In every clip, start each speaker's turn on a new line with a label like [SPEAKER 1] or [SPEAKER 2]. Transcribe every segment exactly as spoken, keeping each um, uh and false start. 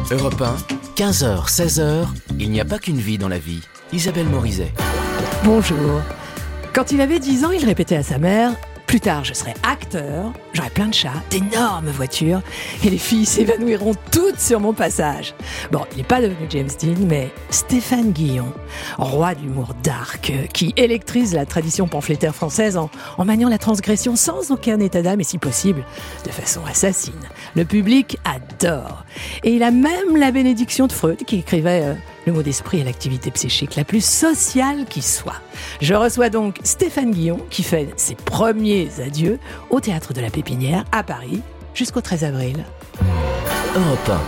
[SPEAKER 1] Europe un, quinze heures, seize heures, il n'y a pas qu'une vie dans la vie. Isabelle Morizet.
[SPEAKER 2] Bonjour. Quand il avait dix ans, il répétait à sa mère « Plus tard, je serai acteur, j'aurai plein de chats, d'énormes voitures, et les filles s'évanouiront toutes sur mon passage. » Bon, il n'est pas devenu James Dean, mais Stéphane Guillon, roi de l'humour dark, qui électrise la tradition pamphlétaire française en, en maniant la transgression sans aucun état d'âme et si possible, de façon assassine. Le public adore. Et il a même la bénédiction de Freud, qui écrivait euh, « Le mot d'esprit est l'activité psychique la plus sociale qui soit ». Je reçois donc Stéphane Guillon, qui fait ses premiers adieux au Théâtre de la Pépinière à Paris jusqu'au treize avril.
[SPEAKER 1] Europe un.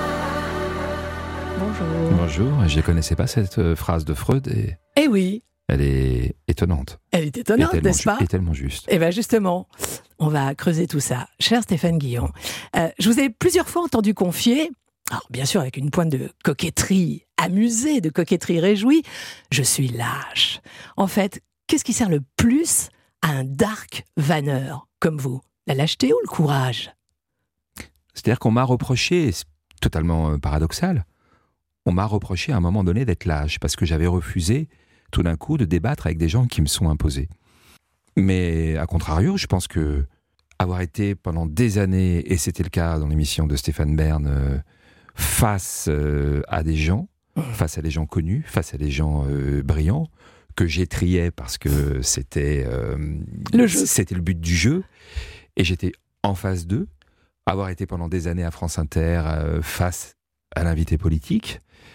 [SPEAKER 2] Bonjour.
[SPEAKER 3] Bonjour, je ne connaissais pas cette phrase de Freud et
[SPEAKER 2] Eh oui,
[SPEAKER 3] elle est étonnante.
[SPEAKER 2] elle est étonnante,
[SPEAKER 3] et tellement
[SPEAKER 2] n'est-ce pas?
[SPEAKER 3] ju- Et tellement juste.
[SPEAKER 2] Eh bien justement, on va creuser tout ça. Cher Stéphane Guillon, euh, je vous ai plusieurs fois entendu confier, alors bien sûr avec une pointe de coquetterie amusée, de coquetterie réjouie, je suis lâche. En fait, qu'est-ce qui sert le plus à un dark vanneur comme vous? La lâcheté ou le courage?
[SPEAKER 3] C'est-à-dire qu'on m'a reproché, c'est totalement euh, paradoxal, on m'a reproché à un moment donné d'être lâche parce que j'avais refusé tout d'un coup de débattre avec des gens qui me sont imposés. Mais à contrario, je pense que avoir été pendant des années, et c'était le cas dans l'émission de Stéphane Bern, euh, face euh, à des gens, face à des gens connus, face à des gens euh, brillants, que j'étriais parce que c'était, euh,
[SPEAKER 2] Le jeu.
[SPEAKER 3] c'était le but du jeu, et j'étais en face d'eux, avoir été pendant des années à France Inter euh, face à l'invité politique,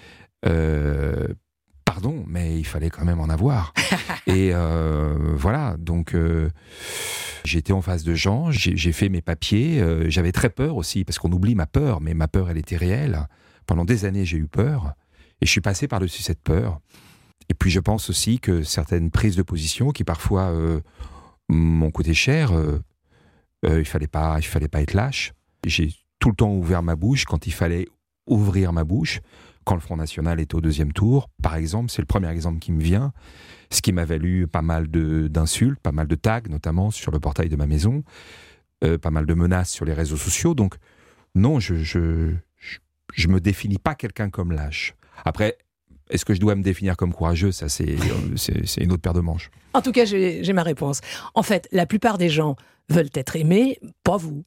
[SPEAKER 3] euh, pardon, mais il fallait quand même en avoir. Et euh, voilà, donc euh, j'étais en face de gens, j'ai, j'ai fait mes papiers, euh, j'avais très peur aussi, parce qu'on oublie ma peur, mais ma peur, elle était réelle. Pendant des années, j'ai eu peur, et je suis passé par-dessus cette peur. Et puis je pense aussi que certaines prises de position, qui parfois euh, m'ont coûté cher, euh, euh, il fallait pas, il fallait pas être lâche. J'ai tout le temps ouvert ma bouche quand il fallait ouvrir ma bouche. Quand le Front National est au deuxième tour, par exemple, c'est le premier exemple qui me vient, ce qui m'a valu pas mal de, d'insultes, pas mal de tags, notamment sur le portail de ma maison, euh, pas mal de menaces sur les réseaux sociaux. Donc, non, je je, je, je me définis pas quelqu'un comme lâche. Après, est-ce que je dois me définir comme courageux? Ça, c'est, c'est, c'est une autre paire de manches.
[SPEAKER 2] En tout cas, j'ai, j'ai ma réponse. En fait, la plupart des gens veulent être aimés, pas vous.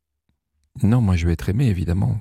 [SPEAKER 3] Non, moi, je veux être aimé, évidemment.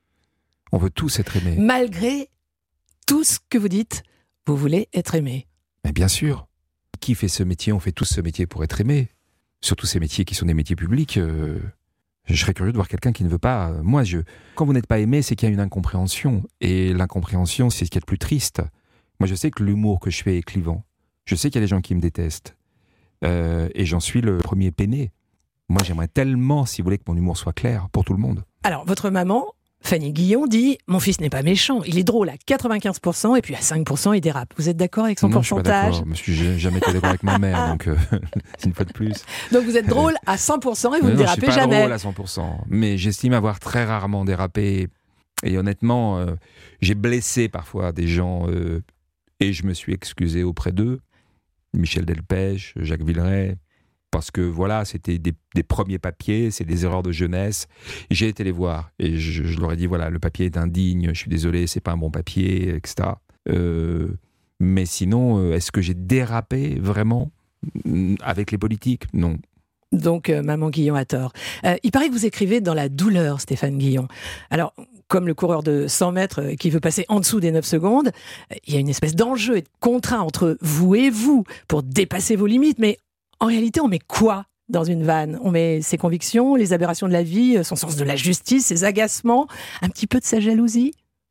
[SPEAKER 3] On veut tous être aimés.
[SPEAKER 2] Malgré tout ce que vous dites, vous voulez être aimé.
[SPEAKER 3] Mais bien sûr. Qui fait ce métier? On fait tous ce métier pour être aimé. Surtout ces métiers qui sont des métiers publics. Euh, je serais curieux de voir quelqu'un qui ne veut pas. Euh, moi, je, quand vous n'êtes pas aimé, c'est qu'il y a une incompréhension. Et l'incompréhension, c'est ce qui est le plus triste. Moi, je sais que l'humour que je fais est clivant. Je sais qu'il y a des gens qui me détestent. Euh, et j'en suis le premier peiné. Moi, j'aimerais tellement, si vous voulez, que mon humour soit clair pour tout le monde.
[SPEAKER 2] Alors, votre maman, Fanny Guillon, dit « Mon fils n'est pas méchant, il est drôle à quatre-vingt-quinze pour cent et puis à cinq pour cent il dérape ». Vous êtes d'accord avec son
[SPEAKER 3] non,
[SPEAKER 2] pourcentage?
[SPEAKER 3] Je suis pas d'accord. Je suis jamais été d'accord avec ma mère, donc euh, c'est une fois de plus.
[SPEAKER 2] Donc vous êtes drôle à cent pour cent et vous
[SPEAKER 3] non,
[SPEAKER 2] ne
[SPEAKER 3] non,
[SPEAKER 2] dérapez
[SPEAKER 3] je suis pas
[SPEAKER 2] jamais.
[SPEAKER 3] drôle à cent pour cent, mais j'estime avoir très rarement dérapé. Et honnêtement, euh, j'ai blessé parfois des gens euh, et je me suis excusé auprès d'eux. Michel Delpech, Jacques Villeray, parce que voilà, c'était des, des premiers papiers, c'est des erreurs de jeunesse. Et j'ai été les voir et je, je leur ai dit voilà, le papier est indigne, je suis désolé, c'est pas un bon papier, et cetera. Euh, mais sinon, est-ce que j'ai dérapé vraiment avec les politiques? Non.
[SPEAKER 2] Donc, euh, maman Guillon a tort. Euh, il paraît que vous écrivez dans la douleur, Stéphane Guillon. Alors, comme le coureur de cent mètres euh, qui veut passer en dessous des neuf secondes, euh, il y a une espèce d'enjeu et de contrat entre vous et vous pour dépasser vos limites. Mais en réalité, on met quoi dans une vanne? On met ses convictions, les aberrations de la vie, son sens de la justice, ses agacements, un petit peu de sa jalousie?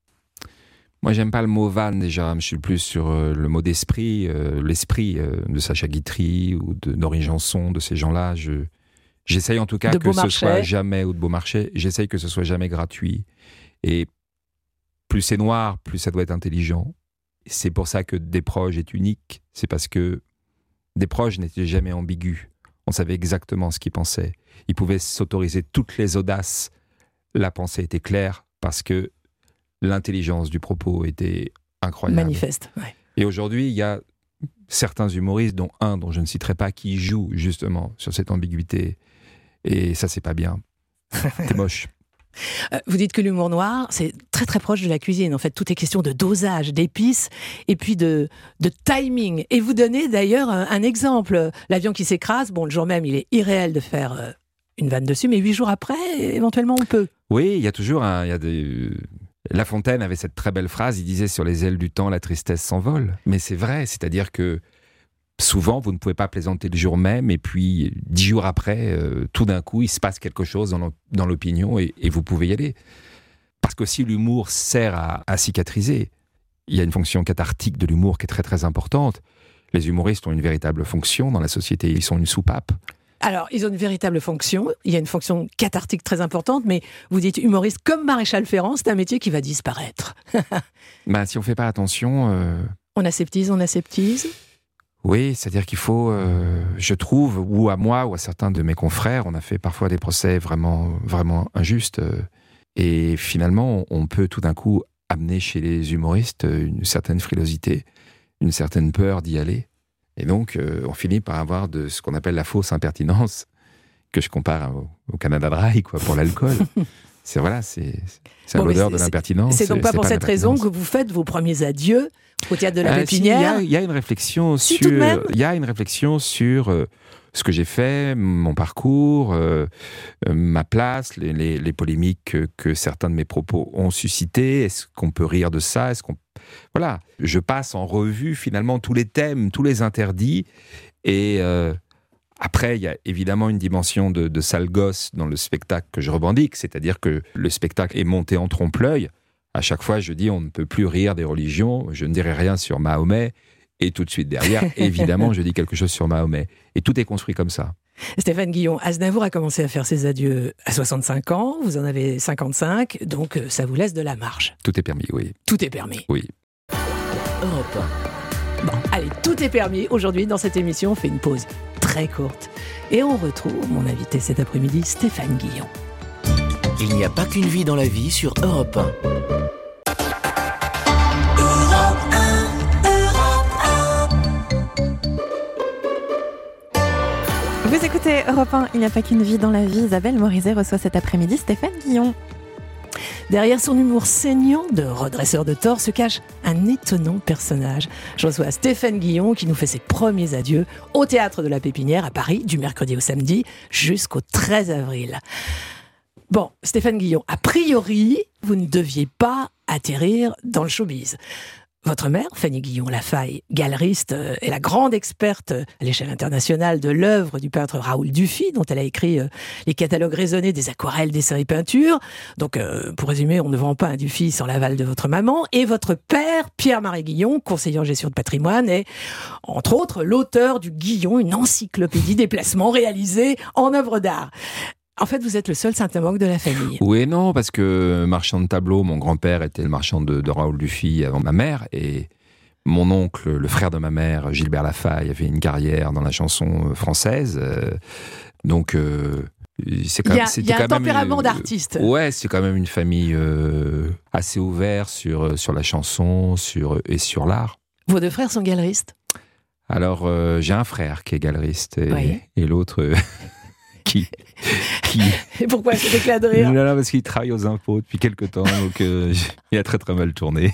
[SPEAKER 3] Moi, j'aime pas le mot vanne déjà. Je suis plus sur euh, le mot d'esprit, euh, l'esprit euh, de Sacha Guitry ou de Norine Janson, de ces gens-là. Je, j'essaye en tout cas
[SPEAKER 2] de
[SPEAKER 3] que ce soit
[SPEAKER 2] Beaumarchais.
[SPEAKER 3] jamais, ou de Beaumarchais, j'essaye que ce soit jamais gratuit. Et plus c'est noir, plus ça doit être intelligent. C'est pour ça que Desproges est unique. C'est parce que Desproges n'était jamais ambigu. On savait exactement ce qu'il pensait. Il pouvait s'autoriser toutes les audaces. La pensée était claire parce que l'intelligence du propos était incroyable.
[SPEAKER 2] Manifeste, ouais.
[SPEAKER 3] Et aujourd'hui, il y a certains humoristes, dont un dont je ne citerai pas, qui jouent justement sur cette ambiguïté. Et ça, c'est pas bien. C'est moche.
[SPEAKER 2] Euh, vous dites que l'humour noir, c'est très très proche de la cuisine. En fait, tout est question de dosage, d'épices et puis de, de timing. Et vous donnez d'ailleurs un, un exemple. L'avion qui s'écrase, bon, le jour même, il est irréel de faire euh, une vanne dessus, mais huit jours après, éventuellement, on peut.
[SPEAKER 3] Oui, il y a toujours un... Il y a des... La Fontaine avait cette très belle phrase, il disait « Sur les ailes du temps, la tristesse s'envole ». Mais c'est vrai, c'est-à-dire que souvent, vous ne pouvez pas plaisanter le jour même, et puis dix jours après, euh, tout d'un coup, il se passe quelque chose dans, dans l'opinion, et, et vous pouvez y aller. Parce que si l'humour sert à, à cicatriser, il y a une fonction cathartique de l'humour qui est très très importante. Les humoristes ont une véritable fonction dans la société, ils sont une soupape.
[SPEAKER 2] Alors, ils ont une véritable fonction, il y a une fonction cathartique très importante, mais vous dites humoriste comme Maréchal Ferrand, c'est un métier qui va disparaître.
[SPEAKER 3] Ben, si on ne fait pas attention... Euh...
[SPEAKER 2] On aseptise, on aseptise.
[SPEAKER 3] Oui, c'est-à-dire qu'il faut, euh, je trouve, ou à moi, ou à certains de mes confrères, on a fait parfois des procès vraiment, vraiment injustes, euh, et finalement, on peut tout d'un coup amener chez les humoristes une certaine frilosité, une certaine peur d'y aller. Et donc, euh, on finit par avoir de ce qu'on appelle la fausse impertinence, que je compare au, au Canada Dry, quoi, pour l'alcool. c'est voilà, c'est, c'est
[SPEAKER 2] bon,
[SPEAKER 3] l'odeur de l'impertinence.
[SPEAKER 2] C'est donc pas
[SPEAKER 3] c'est
[SPEAKER 2] pour
[SPEAKER 3] pas
[SPEAKER 2] cette raison que vous faites vos premiers adieux au théâtre de la euh, Pépinière.
[SPEAKER 3] Il si, y, y a une réflexion
[SPEAKER 2] si,
[SPEAKER 3] sur, il y a une réflexion sur euh, ce que j'ai fait, mon parcours, euh, euh, ma place, les, les, les polémiques que, que certains de mes propos ont suscité. Est-ce qu'on peut rire de ça ? Est-ce qu'on Voilà, je passe en revue finalement tous les thèmes, tous les interdits, et euh, après il y a évidemment une dimension de, de sale gosse dans le spectacle que je revendique, c'est-à-dire que le spectacle est monté en trompe-l'œil. À chaque fois je dis on ne peut plus rire des religions, je ne dirai rien sur Mahomet, et tout de suite derrière, évidemment je dis quelque chose sur Mahomet, et tout est construit comme ça.
[SPEAKER 2] Stéphane Guillon, Aznavour a commencé à faire ses adieux à soixante-cinq ans, vous en avez cinquante-cinq, donc ça vous laisse de la marge.
[SPEAKER 3] Tout est permis, oui.
[SPEAKER 2] Tout est permis.
[SPEAKER 3] Oui.
[SPEAKER 1] Europe un.
[SPEAKER 2] Bon, allez, tout est permis. Aujourd'hui, dans cette émission, on fait une pause très courte. Et on retrouve mon invité cet après-midi, Stéphane Guillon.
[SPEAKER 1] Il n'y a pas qu'une vie dans la vie sur Europe un.
[SPEAKER 4] Vous écoutez Europe un, il n'y a pas qu'une vie dans la vie. Isabelle Morizet reçoit cet après-midi Stéphane Guillon.
[SPEAKER 2] Derrière son humour saignant de redresseur de tort se cache un étonnant personnage. Je reçois Stéphane Guillon qui nous fait ses premiers adieux au Théâtre de la Pépinière à Paris, du mercredi au samedi jusqu'au treize avril. Bon, Stéphane Guillon, a priori, vous ne deviez pas atterrir dans le showbiz. Votre mère, Fanny Guillon-Lafaille, galeriste, euh, est la grande experte euh, à l'échelle internationale de l'œuvre du peintre Raoul Dufy, dont elle a écrit euh, les catalogues raisonnés des aquarelles, dessins et peintures. Donc, euh, pour résumer, on ne vend pas un Dufy sans l'aval de votre maman. Et votre père, Pierre-Marie Guillon, conseiller en gestion de patrimoine, est, entre autres, l'auteur du Guillon, une encyclopédie des placements réalisés en œuvres d'art. En fait, vous êtes le seul saltimbanque de la famille.
[SPEAKER 3] Oui et non, parce que marchand de tableaux, mon grand-père était le marchand de, de Raoul Dufy avant ma mère, et mon oncle, le frère de ma mère, Gilbert Lafaille, avait une carrière dans la chanson française. Donc, euh, c'est quand
[SPEAKER 2] il y a,
[SPEAKER 3] même...
[SPEAKER 2] Il y a un
[SPEAKER 3] quand
[SPEAKER 2] tempérament
[SPEAKER 3] même,
[SPEAKER 2] d'artiste.
[SPEAKER 3] Ouais, c'est quand même une famille euh, assez ouverte sur, sur la chanson sur, et sur l'art.
[SPEAKER 2] Vos deux frères sont galeristes ?
[SPEAKER 3] Alors, euh, j'ai un frère qui est galeriste, et,
[SPEAKER 2] oui.
[SPEAKER 3] et l'autre... Euh, Qui, qui...
[SPEAKER 2] Et pourquoi cet éclat de rire ?
[SPEAKER 3] Non, non, parce qu'il travaille aux impôts depuis quelque temps, donc euh, il a très très mal tourné.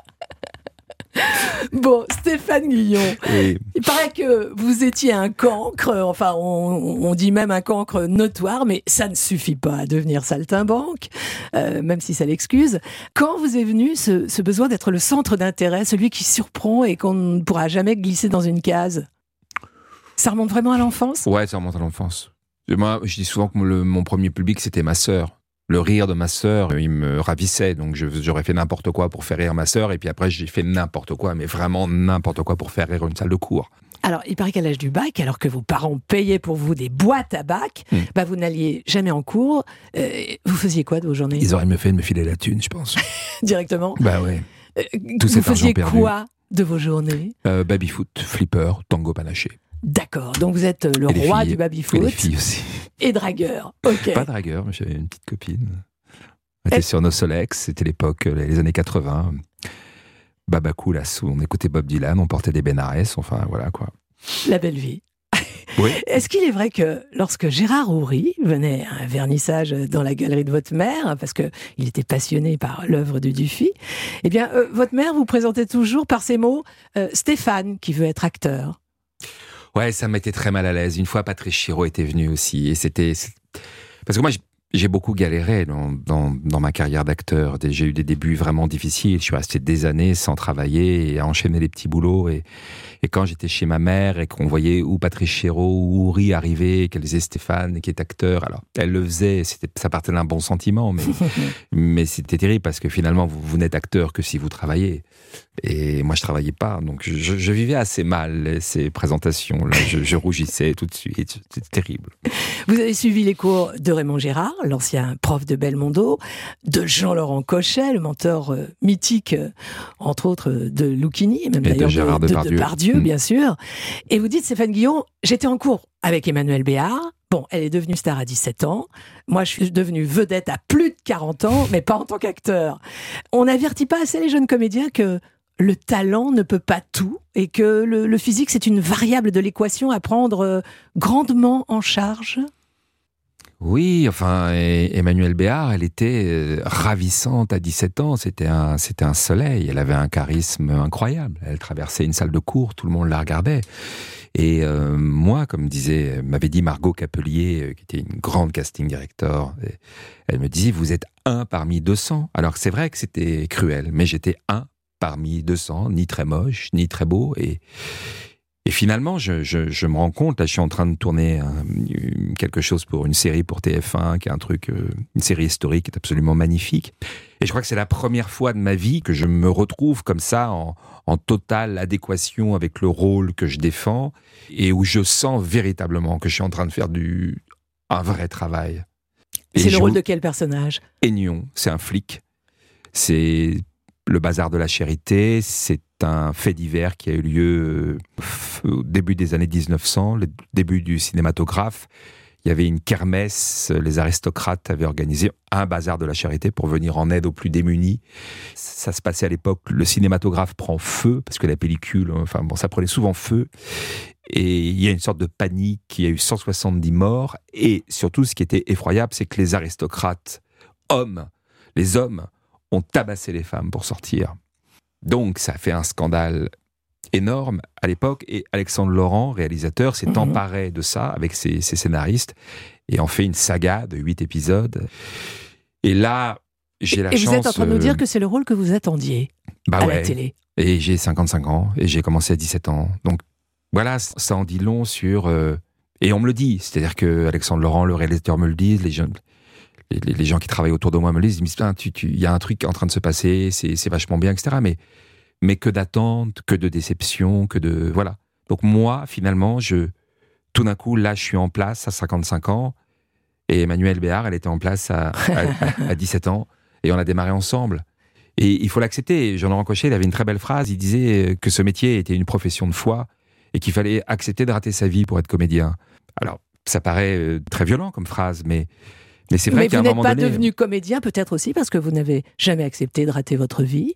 [SPEAKER 2] Bon, Stéphane Guillon,
[SPEAKER 3] oui.
[SPEAKER 2] Il paraît que vous étiez un cancre, enfin on, on dit même un cancre notoire, mais ça ne suffit pas à devenir saltimbanque, euh, même si ça l'excuse. Quand vous est venu ce, ce besoin d'être le centre d'intérêt, celui qui surprend et qu'on ne pourra jamais glisser dans une case ? Ça remonte vraiment à l'enfance ?
[SPEAKER 3] Ouais, ça remonte à l'enfance. Moi, je dis souvent que le, mon premier public, c'était ma sœur. Le rire de ma sœur, il me ravissait. Donc, je, j'aurais fait n'importe quoi pour faire rire ma sœur. Et puis après, j'ai fait n'importe quoi, mais vraiment n'importe quoi pour faire rire une salle de cours.
[SPEAKER 2] Alors, il paraît qu'à l'âge du bac, alors que vos parents payaient pour vous des boîtes à bac, mmh. bah vous n'alliez jamais en cours. Euh, vous faisiez quoi de vos journées ?
[SPEAKER 3] Ils auraient mieux fait de me filer la thune, je pense.
[SPEAKER 2] Directement ?
[SPEAKER 3] Bah ouais.
[SPEAKER 2] Euh, Tout vous faisiez quoi de vos journées ?
[SPEAKER 3] euh, Baby-foot, flipper, tango panaché.
[SPEAKER 2] D'accord, donc vous êtes le
[SPEAKER 3] et
[SPEAKER 2] roi
[SPEAKER 3] filles,
[SPEAKER 2] du baby-foot.
[SPEAKER 3] Et les filles aussi.
[SPEAKER 2] Et dragueur, ok.
[SPEAKER 3] Pas dragueur, mais j'avais une petite copine. On était et... sur nos Solex, c'était l'époque, les années quatre-vingts. Babacool, on écoutait Bob Dylan, on portait des Benarès, enfin voilà quoi.
[SPEAKER 2] La belle vie.
[SPEAKER 3] Oui.
[SPEAKER 2] Est-ce qu'il est vrai que lorsque Gérard Houry venait à un vernissage dans la galerie de votre mère, parce qu'il était passionné par l'œuvre de Dufy, eh bien, euh, votre mère vous présentait toujours par ces mots euh, « Stéphane qui veut être acteur ».
[SPEAKER 3] Ouais, ça m'était très mal à l'aise. Une fois, Patrice Chéreau était venu aussi. Et c'était... Parce que moi, j'ai beaucoup galéré dans, dans, dans ma carrière d'acteur. J'ai eu des débuts vraiment difficiles. Je suis resté des années sans travailler et à enchaîner les petits boulots. Et, et quand j'étais chez ma mère et qu'on voyait ou Patrice Chéreau ou Houry arriver, qu'elle disait Stéphane qui est acteur, alors elle le faisait, c'était, ça partait d'un bon sentiment, mais, mais c'était terrible parce que finalement vous, vous n'êtes acteur que si vous travaillez. Et moi je travaillais pas, donc je, je vivais assez mal ces présentations. Là, je, je rougissais tout de suite, c'était terrible.
[SPEAKER 2] Vous avez suivi les cours de Raymond Gérard, l'ancien prof de Belmondo, de Jean-Laurent Cochet, le mentor euh, mythique, euh, entre autres, euh, de Lucchini, et même
[SPEAKER 3] et
[SPEAKER 2] d'ailleurs
[SPEAKER 3] de Gérard
[SPEAKER 2] de, de,
[SPEAKER 3] Depardieu,
[SPEAKER 2] de Depardieu,
[SPEAKER 3] mmh.
[SPEAKER 2] bien sûr. Et vous dites, Stéphane Guillon, j'étais en cours avec Emmanuelle Béard. Bon, elle est devenue star à dix-sept ans. Moi, je suis devenue vedette à plus de quarante ans, mais pas en tant qu'acteur. On n'avertit pas assez les jeunes comédiens que le talent ne peut pas tout et que le, le physique, c'est une variable de l'équation à prendre euh, grandement en charge.
[SPEAKER 3] Oui, enfin, Emmanuelle Béard, elle était euh, ravissante à dix-sept ans. C'était un, c'était un soleil. Elle avait un charisme incroyable. Elle traversait une salle de cours, tout le monde la regardait. Et euh, moi, comme disait, m'avait dit Margot Capelier, euh, qui était une grande casting director, elle me disait, vous êtes un parmi deux cents. Alors c'est vrai que c'était cruel, mais j'étais un parmi deux cents, ni très moche, ni très beau. Et, et finalement, je, je, je me rends compte, là, je suis en train de tourner un, quelque chose pour une série pour T F un, qui est un truc, euh, une série historique, qui est absolument magnifique. Et je crois que c'est la première fois de ma vie que je me retrouve comme ça, en, en totale adéquation avec le rôle que je défends, et où je sens véritablement que je suis en train de faire du, un vrai travail.
[SPEAKER 2] Et c'est le
[SPEAKER 3] je...
[SPEAKER 2] rôle de quel personnage ?
[SPEAKER 3] Aignon, c'est un flic. C'est le bazar de la Charité, c'est un fait divers qui a eu lieu au début des années dix-neuf cents, le début du cinématographe. Il y avait une kermesse, les aristocrates avaient organisé un bazar de la Charité pour venir en aide aux plus démunis. Ça se passait à l'époque, le cinématographe prend feu, parce que la pellicule, enfin bon, ça prenait souvent feu. Et il y a une sorte de panique, il y a eu cent soixante-dix morts. Et surtout, ce qui était effroyable, c'est que les aristocrates, hommes, les hommes, ont tabassé les femmes pour sortir. Donc, ça a fait un scandale énorme à l'époque, et Alexandre Laurent, réalisateur, s'est mmh. emparé de ça avec ses, ses scénaristes et en fait une saga de huit épisodes. Et là, j'ai la
[SPEAKER 2] et
[SPEAKER 3] chance...
[SPEAKER 2] Et vous êtes en train de nous dire que c'est le rôle que vous attendiez
[SPEAKER 3] bah
[SPEAKER 2] à
[SPEAKER 3] ouais.
[SPEAKER 2] la télé.
[SPEAKER 3] Et j'ai cinquante-cinq ans, et j'ai commencé à dix-sept ans. Donc voilà, ça en dit long sur... Euh, et on me le dit, c'est-à-dire que Alexandre Laurent, le réalisateur, me le dit, les jeunes... Les, les, les gens qui travaillent autour de moi me le disent, ils me disent, putain, tu, tu, y a un truc en train de se passer, c'est, c'est vachement bien, et cetera. Mais, mais que d'attente, que de déception, que de... Voilà. Donc moi, finalement, je, tout d'un coup, là, je suis en place à cinquante-cinq ans, et Emmanuelle Béard, elle était en place à, à, à dix-sept ans, et on a démarré ensemble. Et il faut l'accepter. Jean-Laurent Cochet, il avait une très belle phrase, il disait que ce métier était une profession de foi, et qu'il fallait accepter de rater sa vie pour être comédien. Alors, ça paraît très violent comme phrase, mais... Mais c'est vrai
[SPEAKER 2] Mais
[SPEAKER 3] qu'à un
[SPEAKER 2] vous n'êtes
[SPEAKER 3] moment
[SPEAKER 2] pas
[SPEAKER 3] donné,
[SPEAKER 2] devenu comédien, peut-être aussi parce que vous n'avez jamais accepté de rater votre vie.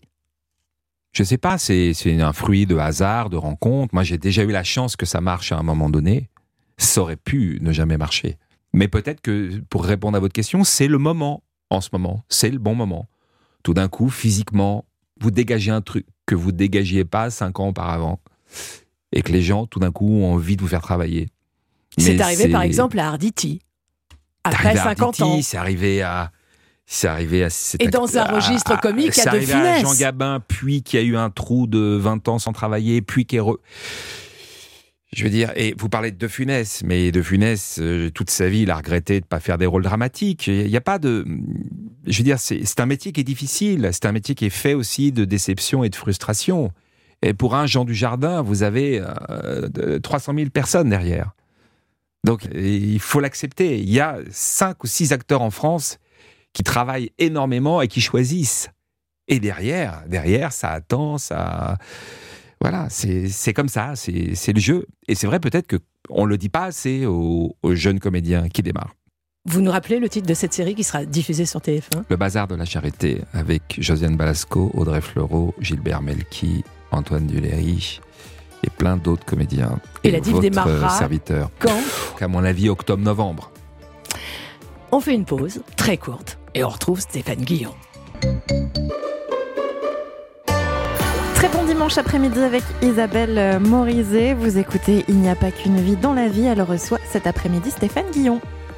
[SPEAKER 3] Je sais pas, c'est, c'est un fruit de hasard, de rencontre. Moi, j'ai déjà eu la chance que ça marche à un moment donné. Ça aurait pu ne jamais marcher. Mais peut-être que, pour répondre à votre question, c'est le moment, en ce moment. C'est le bon moment. Tout d'un coup, physiquement, vous dégagez un truc que vous dégagiez pas cinq ans auparavant. Et que les gens, tout d'un coup, ont envie de vous faire travailler.
[SPEAKER 2] C'est
[SPEAKER 3] Mais
[SPEAKER 2] arrivé,
[SPEAKER 3] c'est...
[SPEAKER 2] par exemple, à Arditi. Après cinquante ans.
[SPEAKER 3] C'est arrivé à... C'est arrivé à...
[SPEAKER 2] Et dans un registre
[SPEAKER 3] à,
[SPEAKER 2] comique,
[SPEAKER 3] à,
[SPEAKER 2] à De
[SPEAKER 3] Funès. C'est
[SPEAKER 2] Funès.
[SPEAKER 3] arrivé à Jean Gabin, puis qui a eu un trou de vingt ans sans travailler, puis qui est... Re... Je veux dire, et vous parlez de De Funès, mais De Funès, euh, toute sa vie, il a regretté de ne pas faire des rôles dramatiques. Il n'y a pas de... Je veux dire, c'est, c'est un métier qui est difficile. C'est un métier qui est fait aussi de déception et de frustration. Et pour un Jean Dujardin, vous avez euh, trois cent mille personnes derrière. Donc, il faut l'accepter. Il y a cinq ou six acteurs en France qui travaillent énormément et qui choisissent. Et derrière, derrière, ça attend, ça... Voilà, c'est, c'est comme ça, c'est, c'est le jeu. Et c'est vrai peut-être qu'on ne le dit pas assez aux, aux jeunes comédiens qui démarrent.
[SPEAKER 2] Vous nous rappelez le titre de cette série qui sera diffusée sur T F un ?
[SPEAKER 3] Le bazar de la Charité, avec Josiane Balasco, Audrey Fleurot, Gilbert Melki, Antoine Duléry et plein d'autres comédiens.
[SPEAKER 2] Et, et la div démarrera
[SPEAKER 3] serviteur.
[SPEAKER 2] Quand ?
[SPEAKER 3] À mon avis, octobre-novembre.
[SPEAKER 2] On fait une pause très courte et on retrouve Stéphane Guillon.
[SPEAKER 4] Très bon dimanche après-midi avec Isabelle Morizet. Vous écoutez Il n'y a pas qu'une vie dans la vie. Elle reçoit cet après-midi Stéphane Guillon.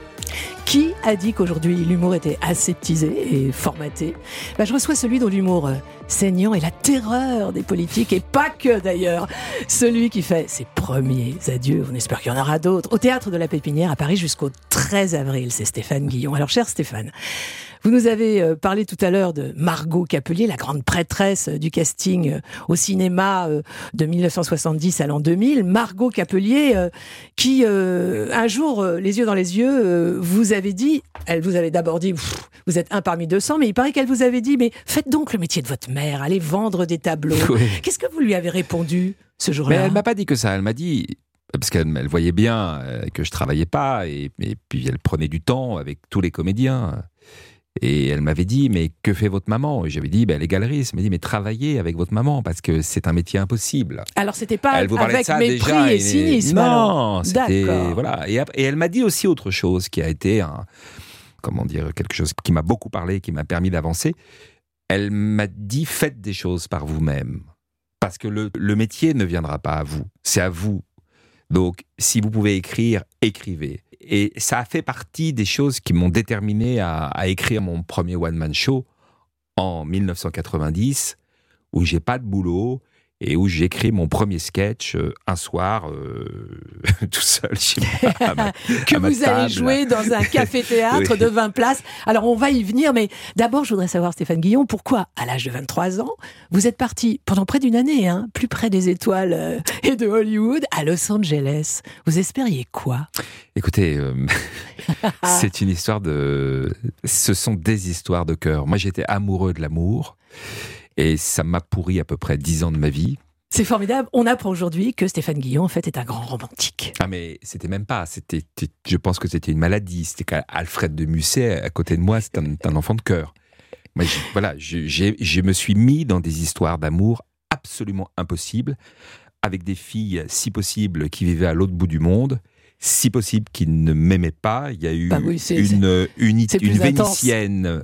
[SPEAKER 2] Qui a dit qu'aujourd'hui l'humour était aseptisé et formaté ? Ben, je reçois celui dont l'humour saignant est la terreur des politiques, et pas que d'ailleurs. Celui qui fait ses premiers adieux, on espère qu'il y en aura d'autres, au Théâtre de la Pépinière à Paris jusqu'au treize avril. C'est Stéphane Guillon. Alors cher Stéphane, vous nous avez parlé tout à l'heure de Margot Capelier, la grande prêtresse du casting au cinéma de dix-neuf cent soixante-dix à l'an deux mille. Margot Capelier qui, un jour, les yeux dans les yeux, vous avez dit, elle vous avait d'abord dit, vous êtes un parmi deux cents, mais il paraît qu'elle vous avait dit, mais faites donc le métier de votre mère, allez vendre des tableaux. Oui. Qu'est-ce que vous lui avez répondu ce jour-là ?
[SPEAKER 3] Mais elle m'a pas dit que ça, elle m'a dit... Parce qu'elle elle voyait bien que je travaillais pas, et, et puis elle prenait du temps avec tous les comédiens. Et elle m'avait dit, mais que fait votre maman ? Et j'avais dit, ben, elle est galeriste. Elle m'a dit, mais travaillez avec votre maman, parce que c'est un métier impossible.
[SPEAKER 2] Alors, c'était pas
[SPEAKER 3] elle vous
[SPEAKER 2] avec
[SPEAKER 3] ça
[SPEAKER 2] mépris
[SPEAKER 3] déjà,
[SPEAKER 2] et cynisme.
[SPEAKER 3] Non, c'était...
[SPEAKER 2] D'accord.
[SPEAKER 3] Voilà. Et, et elle m'a dit aussi autre chose qui a été, un, comment dire, quelque chose qui m'a beaucoup parlé, qui m'a permis d'avancer. Elle m'a dit, faites des choses par vous-même. Parce que le, le métier ne viendra pas à vous, c'est à vous. Donc, si vous pouvez écrire, écrivez. Et ça a fait partie des choses qui m'ont déterminé à, à écrire mon premier one-man show en dix-neuf cent quatre-vingt-dix, où j'ai pas de boulot et où j'écris mon premier sketch euh, un soir, euh, tout seul chez moi. À ma,
[SPEAKER 2] que
[SPEAKER 3] à ma
[SPEAKER 2] vous
[SPEAKER 3] table.
[SPEAKER 2] allez jouer dans un café-théâtre
[SPEAKER 3] Oui.
[SPEAKER 2] de vingt places. Alors, on va y venir, mais d'abord, je voudrais savoir, Stéphane Guillon, pourquoi, à l'âge de vingt-trois ans, vous êtes parti pendant près d'une année, hein, plus près des étoiles euh, et de Hollywood, à Los Angeles. Vous espériez quoi ?
[SPEAKER 3] Écoutez, euh, c'est une histoire de... Ce sont des histoires de cœur. Moi, j'étais amoureux de l'amour. Et ça m'a pourri à peu près dix ans de ma vie.
[SPEAKER 2] C'est formidable. On apprend aujourd'hui que Stéphane Guillon, en fait, est un grand romantique.
[SPEAKER 3] Ah, mais c'était même pas. C'était, je pense que c'était une maladie. C'était qu'Alfred de Musset, à côté de moi, c'est un, un enfant de cœur. Moi, je, voilà, je, j'ai, je me suis mis dans des histoires d'amour absolument impossibles, avec des filles, si possible, qui vivaient à l'autre bout du monde, si possible, qui ne m'aimaient pas. Il y a eu
[SPEAKER 2] bah oui, c'est,
[SPEAKER 3] une,
[SPEAKER 2] c'est,
[SPEAKER 3] une,
[SPEAKER 2] c'est
[SPEAKER 3] une Vénitienne...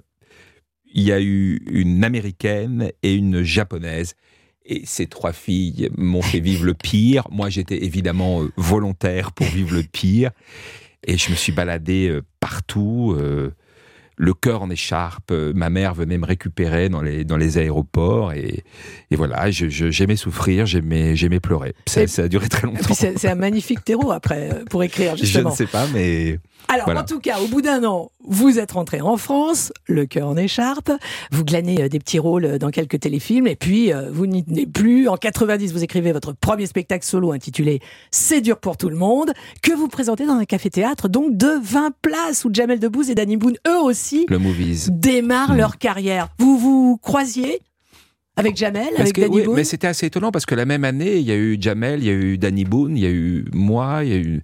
[SPEAKER 3] Il y a eu une américaine et une japonaise. Et ces trois filles m'ont fait vivre le pire. Moi, j'étais évidemment volontaire pour vivre le pire. Et je me suis baladé partout, euh, le cœur en écharpe. Ma mère venait me récupérer dans les, dans les aéroports. Et, et voilà, je, je, j'aimais souffrir, j'aimais, j'aimais pleurer. Ça, ça a duré très longtemps.
[SPEAKER 2] Et puis c'est, c'est un magnifique terreau, après, pour écrire, justement.
[SPEAKER 3] Je ne sais pas, mais...
[SPEAKER 2] Alors,
[SPEAKER 3] voilà.
[SPEAKER 2] En tout cas, au bout d'un an, vous êtes rentré en France, le cœur en écharpe, vous glanez des petits rôles dans quelques téléfilms, et puis vous n'y tenez plus. En quatre-vingt-dix, vous écrivez votre premier spectacle solo intitulé « C'est dur pour tout le monde », que vous présentez dans un café-théâtre, donc de vingt places, où Jamel Debbouze et Danny Boone, eux aussi,
[SPEAKER 3] le Movies.
[SPEAKER 2] démarrent mmh. leur carrière. Vous vous croisiez avec Jamel,
[SPEAKER 3] parce
[SPEAKER 2] avec
[SPEAKER 3] que,
[SPEAKER 2] Danny
[SPEAKER 3] oui,
[SPEAKER 2] Boone ?
[SPEAKER 3] Mais c'était assez étonnant, parce que la même année, il y a eu Jamel, il y a eu Danny Boone, il y a eu moi, il y a eu...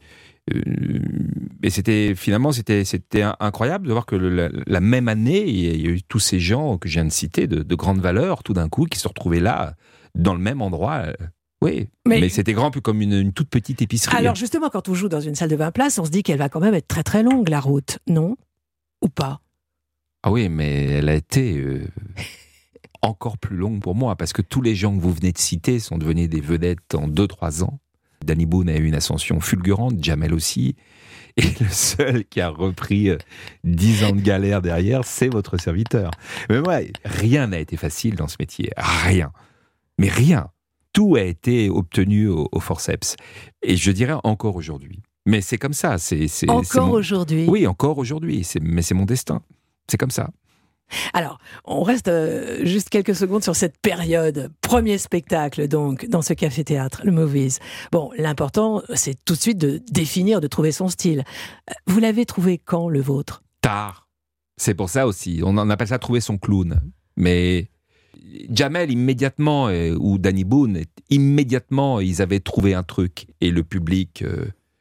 [SPEAKER 3] Et c'était finalement c'était c'était incroyable de voir que le, la, la même année il y a eu tous ces gens que je viens de citer de, de grande valeur tout d'un coup qui se retrouvaient là dans le même endroit. Oui, mais, mais c'était grand, plus comme une, une toute petite épicerie.
[SPEAKER 2] Alors justement, quand on joue dans une salle de vingt places, on se dit qu'elle va quand même être très très longue, la route, non ? Ou pas ?
[SPEAKER 3] Ah oui, mais elle a été euh, encore plus longue pour moi, parce que tous les gens que vous venez de citer sont devenus des vedettes en deux trois ans. Danny Boone a eu une ascension fulgurante, Jamel aussi, et le seul qui a repris dix ans de galère derrière, c'est votre serviteur. Mais moi, rien n'a été facile dans ce métier, rien, mais rien. Tout a été obtenu au, au forceps, et je dirais encore aujourd'hui. Mais c'est comme ça. C'est, c'est,
[SPEAKER 2] encore
[SPEAKER 3] c'est mon...
[SPEAKER 2] aujourd'hui.
[SPEAKER 3] Oui, encore aujourd'hui, c'est... mais c'est mon destin, c'est comme ça.
[SPEAKER 2] Alors, on reste euh, juste quelques secondes sur cette période. Premier spectacle, donc, dans ce café-théâtre, le Movies. Bon, l'important, c'est tout de suite de définir, de trouver son style. Vous l'avez trouvé quand, le vôtre ?
[SPEAKER 3] Tard. C'est pour ça aussi. On en appelle ça trouver son clown. Mais Jamel, immédiatement, euh, ou Danny Boone, immédiatement, ils avaient trouvé un truc. Et le public... Euh,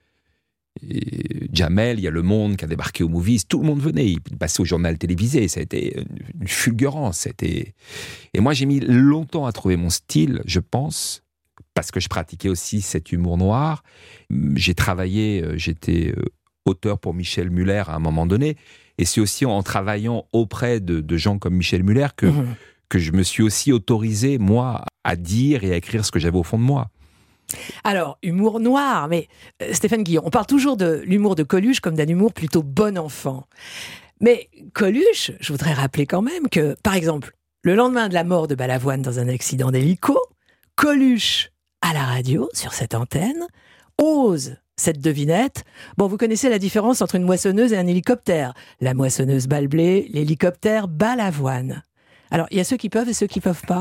[SPEAKER 3] Et Jamel, il y a Le Monde qui a débarqué au Movies, tout le monde venait, il passait au journal télévisé, ça a été une fulgurance. Ça a été... Et moi j'ai mis longtemps à trouver mon style, je pense, parce que je pratiquais aussi cet humour noir. J'ai travaillé, j'étais auteur pour Michel Muller à un moment donné, et c'est aussi en travaillant auprès de, de gens comme Michel Muller que, mmh. que je me suis aussi autorisé, moi, à dire et à écrire ce que j'avais au fond de moi.
[SPEAKER 2] Alors, humour noir, mais euh, Stéphane Guillon, on parle toujours de l'humour de Coluche comme d'un humour plutôt bon enfant. Mais Coluche, je voudrais rappeler quand même que, par exemple, le lendemain de la mort de Balavoine dans un accident d'hélico, Coluche, à la radio, sur cette antenne, ose cette devinette. Bon, vous connaissez la différence entre une moissonneuse et un hélicoptère. La moissonneuse Balblé, l'hélicoptère Balavoine. Alors, il y a ceux qui peuvent et ceux qui peuvent pas ?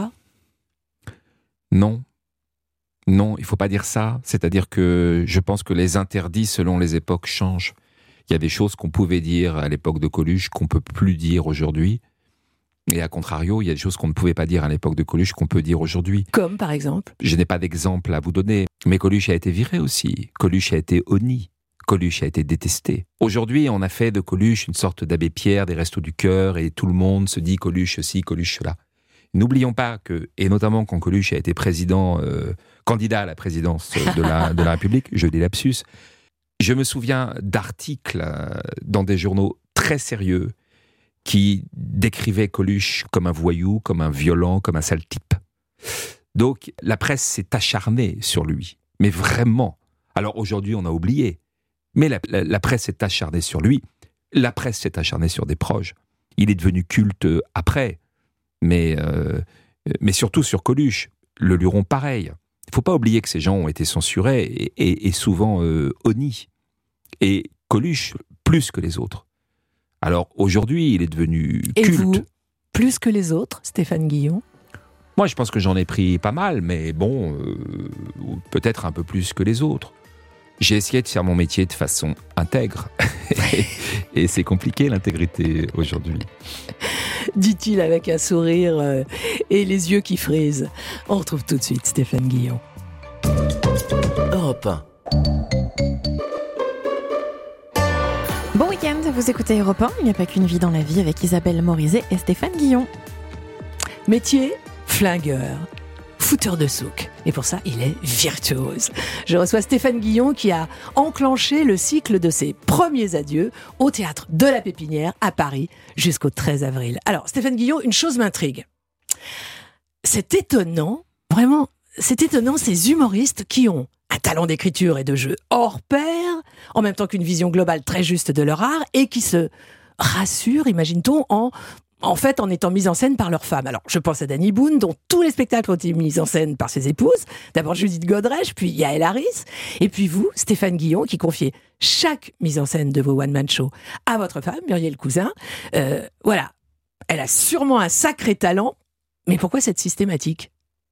[SPEAKER 3] Non. Non, il ne faut pas dire ça. C'est-à-dire que je pense que les interdits, selon les époques, changent. Il y a des choses qu'on pouvait dire à l'époque de Coluche qu'on ne peut plus dire aujourd'hui. Et à contrario, il y a des choses qu'on ne pouvait pas dire à l'époque de Coluche qu'on peut dire aujourd'hui.
[SPEAKER 2] Comme par exemple ?
[SPEAKER 3] Je n'ai pas d'exemple à vous donner. Mais Coluche a été viré aussi. Coluche a été honni. Coluche a été détesté. Aujourd'hui, on a fait de Coluche une sorte d'abbé Pierre des Restos du Cœur et tout le monde se dit Coluche ceci, Coluche cela. N'oublions pas que, et notamment quand Coluche a été président, euh, candidat à la présidence de la, de la République, je dis lapsus, je me souviens d'articles euh, dans des journaux très sérieux qui décrivaient Coluche comme un voyou, comme un violent, comme un sale type. Donc la presse s'est acharnée sur lui, mais vraiment. Alors aujourd'hui on a oublié, mais la, la, la presse s'est acharnée sur lui, la presse s'est acharnée sur des proches. Il est devenu culte après. Mais, euh, mais surtout sur Coluche, le Luron pareil. Il ne faut pas oublier que ces gens ont été censurés et, et, et souvent euh, honnis. Et Coluche, plus que les autres. Alors aujourd'hui, il est devenu
[SPEAKER 2] et
[SPEAKER 3] culte.
[SPEAKER 2] Vous, plus que les autres, Stéphane Guillon ?
[SPEAKER 3] Moi, je pense que j'en ai pris pas mal, mais bon, euh, peut-être un peu plus que les autres. J'ai essayé de faire mon métier de façon intègre. et, et c'est compliqué, l'intégrité, aujourd'hui.
[SPEAKER 2] Dit-il avec un sourire euh, et les yeux qui frisent. On retrouve tout de suite Stéphane Guillon.
[SPEAKER 1] Europe un.
[SPEAKER 4] Bon week-end, vous écoutez Europe un, il n'y a pas qu'une vie dans la vie avec Isabelle Morizet et Stéphane Guillon.
[SPEAKER 2] Métier, flingueur, fouteur de souk. Et pour ça, il est virtuose. Je reçois Stéphane Guillon qui a enclenché le cycle de ses premiers adieux au Théâtre de la Pépinière à Paris jusqu'au treize avril. Alors, Stéphane Guillon, une chose m'intrigue. C'est étonnant, vraiment, c'est étonnant ces humoristes qui ont un talent d'écriture et de jeu hors pair, en même temps qu'une vision globale très juste de leur art et qui se rassurent, imagine-t-on, en... En fait, en étant mise en scène par leurs femmes. Alors, je pense à Dany Boon, dont tous les spectacles ont été mis en scène par ses épouses. D'abord Judith Godrèche, puis Yael Harris. Et puis vous, Stéphane Guillon, qui confiez chaque mise en scène de vos one-man shows à votre femme, Muriel Cousin. Euh, voilà. Elle a sûrement un sacré talent. Mais pourquoi cette systématique ?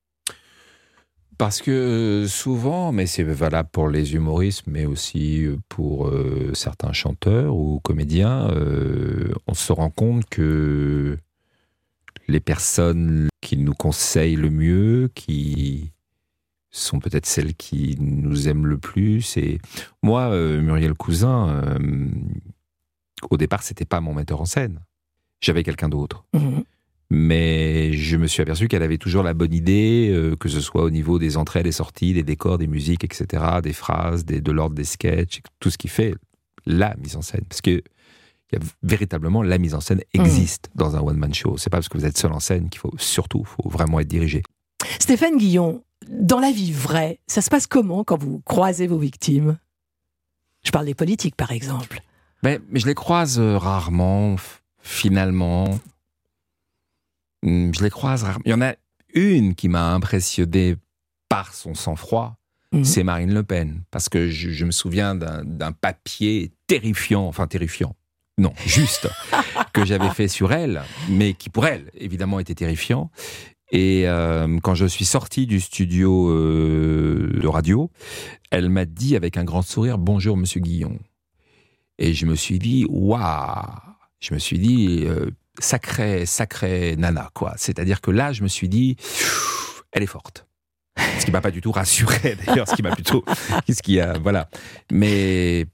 [SPEAKER 3] Parce que souvent, mais c'est valable pour les humoristes, mais aussi pour euh, certains chanteurs ou comédiens, euh, on se rend compte que les personnes qui nous conseillent le mieux, qui sont peut-être celles qui nous aiment le plus, et moi, euh, Muriel Cousin, euh, au départ, c'était pas mon metteur en scène. J'avais quelqu'un d'autre. Mmh. Mais je me suis aperçu qu'elle avait toujours la bonne idée, euh, que ce soit au niveau des entrées, des sorties, des décors, des musiques, et cetera, des phrases, des, de l'ordre des sketchs, tout ce qui fait la mise en scène. Parce que y a, véritablement, la mise en scène existe mmh. dans un one-man show. C'est pas parce que vous êtes seul en scène qu'il faut surtout, faut vraiment être dirigé.
[SPEAKER 2] Stéphane Guillon, dans la vie vraie, ça se passe comment quand vous croisez vos victimes ? Je parle des politiques, par exemple.
[SPEAKER 3] Mais, mais je les croise euh, rarement, finalement... Je les croise rarement. Il y en a une qui m'a impressionné par son sang-froid, mmh. c'est Marine Le Pen. Parce que je, je me souviens d'un, d'un papier terrifiant, enfin terrifiant, non, juste, que j'avais fait sur elle, mais qui pour elle, évidemment, était terrifiant. Et euh, quand je suis sorti du studio euh, de radio, elle m'a dit avec un grand sourire « Bonjour, monsieur Guillon ». Et je me suis dit « Waouh !» Je me suis dit... Euh, Sacré, sacré nana, quoi. C'est-à-dire que là, je me suis dit, elle est forte. Ce qui m'a pas du tout rassuré, d'ailleurs, ce qui m'a plutôt, ce qui a, voilà. Mais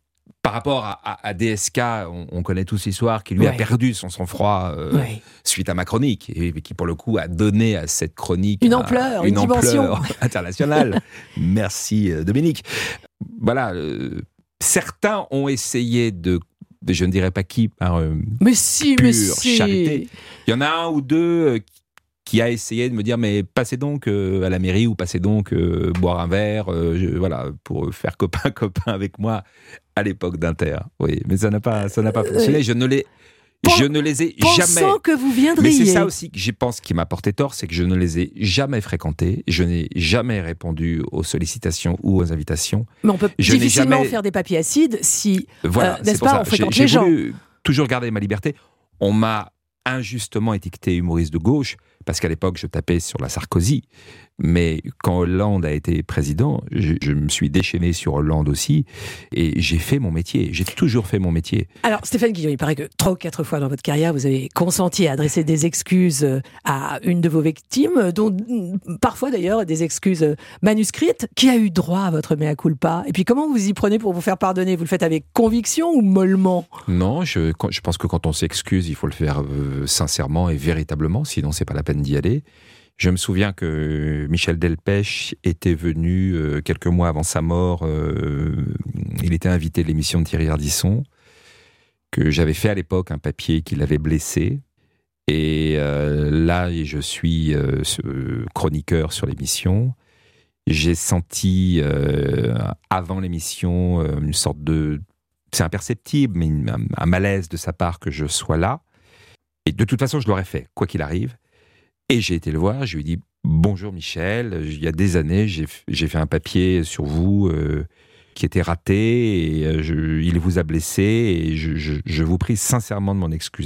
[SPEAKER 3] par rapport à, à, à D S K, on, on connaît tous l'histoire, qui lui ouais. a perdu son sang-froid euh, ouais. suite à ma chronique, et qui pour le coup a donné à cette chronique
[SPEAKER 2] une ampleur,
[SPEAKER 3] un, une,
[SPEAKER 2] une
[SPEAKER 3] ampleur internationale. Merci Dominique. Voilà, euh, certains ont essayé de, je ne dirais pas qui, par euh,
[SPEAKER 2] mais si,
[SPEAKER 3] pure
[SPEAKER 2] mais si.
[SPEAKER 3] charité. Il y en a un ou deux euh, qui a essayé de me dire mais passez donc euh, à la mairie ou passez donc euh, boire un verre, euh, je, voilà, pour faire copain copain avec moi à l'époque d'Inter. Oui, mais ça n'a pas, ça n'a pas fonctionné. Je ne l'ai,
[SPEAKER 2] Pen-
[SPEAKER 3] je ne les ai
[SPEAKER 2] pensant
[SPEAKER 3] jamais.
[SPEAKER 2] Pensant que vous viendriez.
[SPEAKER 3] Mais c'est ça aussi que je pense qui m'a porté tort, c'est que je ne les ai jamais fréquentés. Je n'ai jamais répondu aux sollicitations ou aux invitations.
[SPEAKER 2] Mais on peut
[SPEAKER 3] je
[SPEAKER 2] difficilement
[SPEAKER 3] jamais...
[SPEAKER 2] faire des papiers acides si,
[SPEAKER 3] voilà,
[SPEAKER 2] euh, n'est-ce pas,
[SPEAKER 3] ça.
[SPEAKER 2] on fréquente
[SPEAKER 3] j'ai,
[SPEAKER 2] les
[SPEAKER 3] j'ai
[SPEAKER 2] gens.
[SPEAKER 3] Voulu toujours garder ma liberté. On m'a injustement étiqueté humoriste de gauche, parce qu'à l'époque, je tapais sur la Sarkozy. Mais quand Hollande a été président, je, je me suis déchaîné sur Hollande aussi, et j'ai fait mon métier. J'ai toujours fait mon métier.
[SPEAKER 2] Alors, Stéphane Guillon, il paraît que trois ou quatre fois dans votre carrière, vous avez consenti à adresser des excuses à une de vos victimes, dont parfois d'ailleurs des excuses manuscrites. Qui a eu droit à votre mea culpa? Et puis, comment vous y prenez pour vous faire pardonner? Vous le faites avec conviction ou mollement?
[SPEAKER 3] Non, je, je pense que quand on s'excuse, il faut le faire euh, sincèrement et véritablement, sinon c'est pas la peine d'y aller. Je me souviens que Michel Delpech était venu euh, quelques mois avant sa mort. Euh, il était invité de l'émission de Thierry Ardisson, que j'avais fait à l'époque un papier qui l'avait blessé. Et euh, là, je suis euh, chroniqueur sur l'émission. J'ai senti, euh, avant l'émission, euh, une sorte de... C'est imperceptible, mais une, un, un malaise de sa part que je sois là. Et de toute façon, je l'aurais fait, quoi qu'il arrive. Et j'ai été le voir, je lui ai dit « Bonjour Michel, il y a des années, j'ai, j'ai fait un papier sur vous euh, qui était raté, et euh, je, il vous a blessé, et je, je, je vous prie sincèrement de m'en excuser. »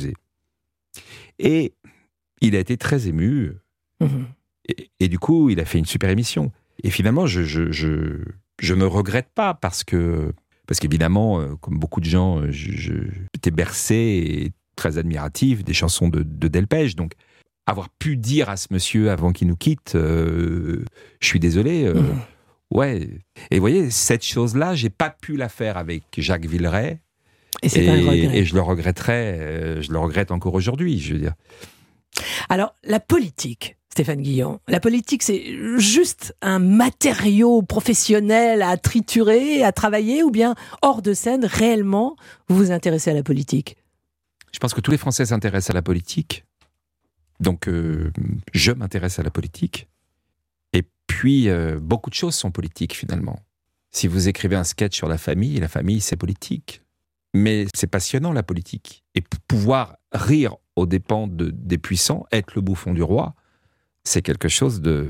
[SPEAKER 3] Et il a été très ému, mmh. et, et du coup, il a fait une super émission. Et finalement, je, je, je, je ne regrette pas, parce que, parce qu'évidemment, euh, comme beaucoup de gens, je, je, j'étais bercé et très admiratif des chansons de, de Delpech, donc avoir pu dire à ce monsieur avant qu'il nous quitte, euh, je suis désolé, euh, mmh. ouais. Et vous voyez, cette chose-là, j'ai pas pu la faire avec Jacques Villeray.
[SPEAKER 2] Et c'est
[SPEAKER 3] et,
[SPEAKER 2] un regret.
[SPEAKER 3] Et je le regretterai, euh, je le regrette encore aujourd'hui, je veux dire.
[SPEAKER 2] Alors, la politique, Stéphane Guillon, la politique, c'est juste un matériau professionnel à triturer, à travailler, ou bien hors de scène, réellement, vous vous intéressez à la politique?
[SPEAKER 3] Je pense que tous les Français s'intéressent à la politique. Donc, euh, je m'intéresse à la politique. Et puis, euh, beaucoup de choses sont politiques, finalement. Si vous écrivez un sketch sur la famille, la famille, c'est politique. Mais c'est passionnant, la politique. Et p- pouvoir rire aux dépens de, des puissants, être le bouffon du roi, c'est quelque chose de,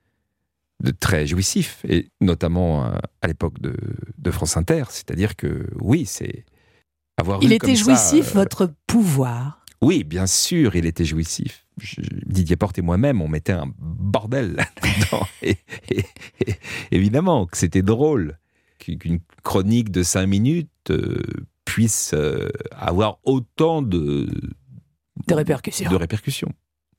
[SPEAKER 3] de très jouissif. Et notamment euh, à l'époque de, de France Inter. C'est-à-dire que, oui, c'est... avoir
[SPEAKER 2] Il
[SPEAKER 3] eu
[SPEAKER 2] était
[SPEAKER 3] comme
[SPEAKER 2] jouissif,
[SPEAKER 3] ça, euh,
[SPEAKER 2] votre pouvoir?
[SPEAKER 3] Oui, bien sûr, il était jouissif. Je, Didier Porte et moi-même, on mettait un bordel là-dedans. Et, et, et, évidemment que c'était drôle qu'une chronique de cinq minutes euh, puisse euh, avoir autant de,
[SPEAKER 2] de répercussions.
[SPEAKER 3] de répercussions.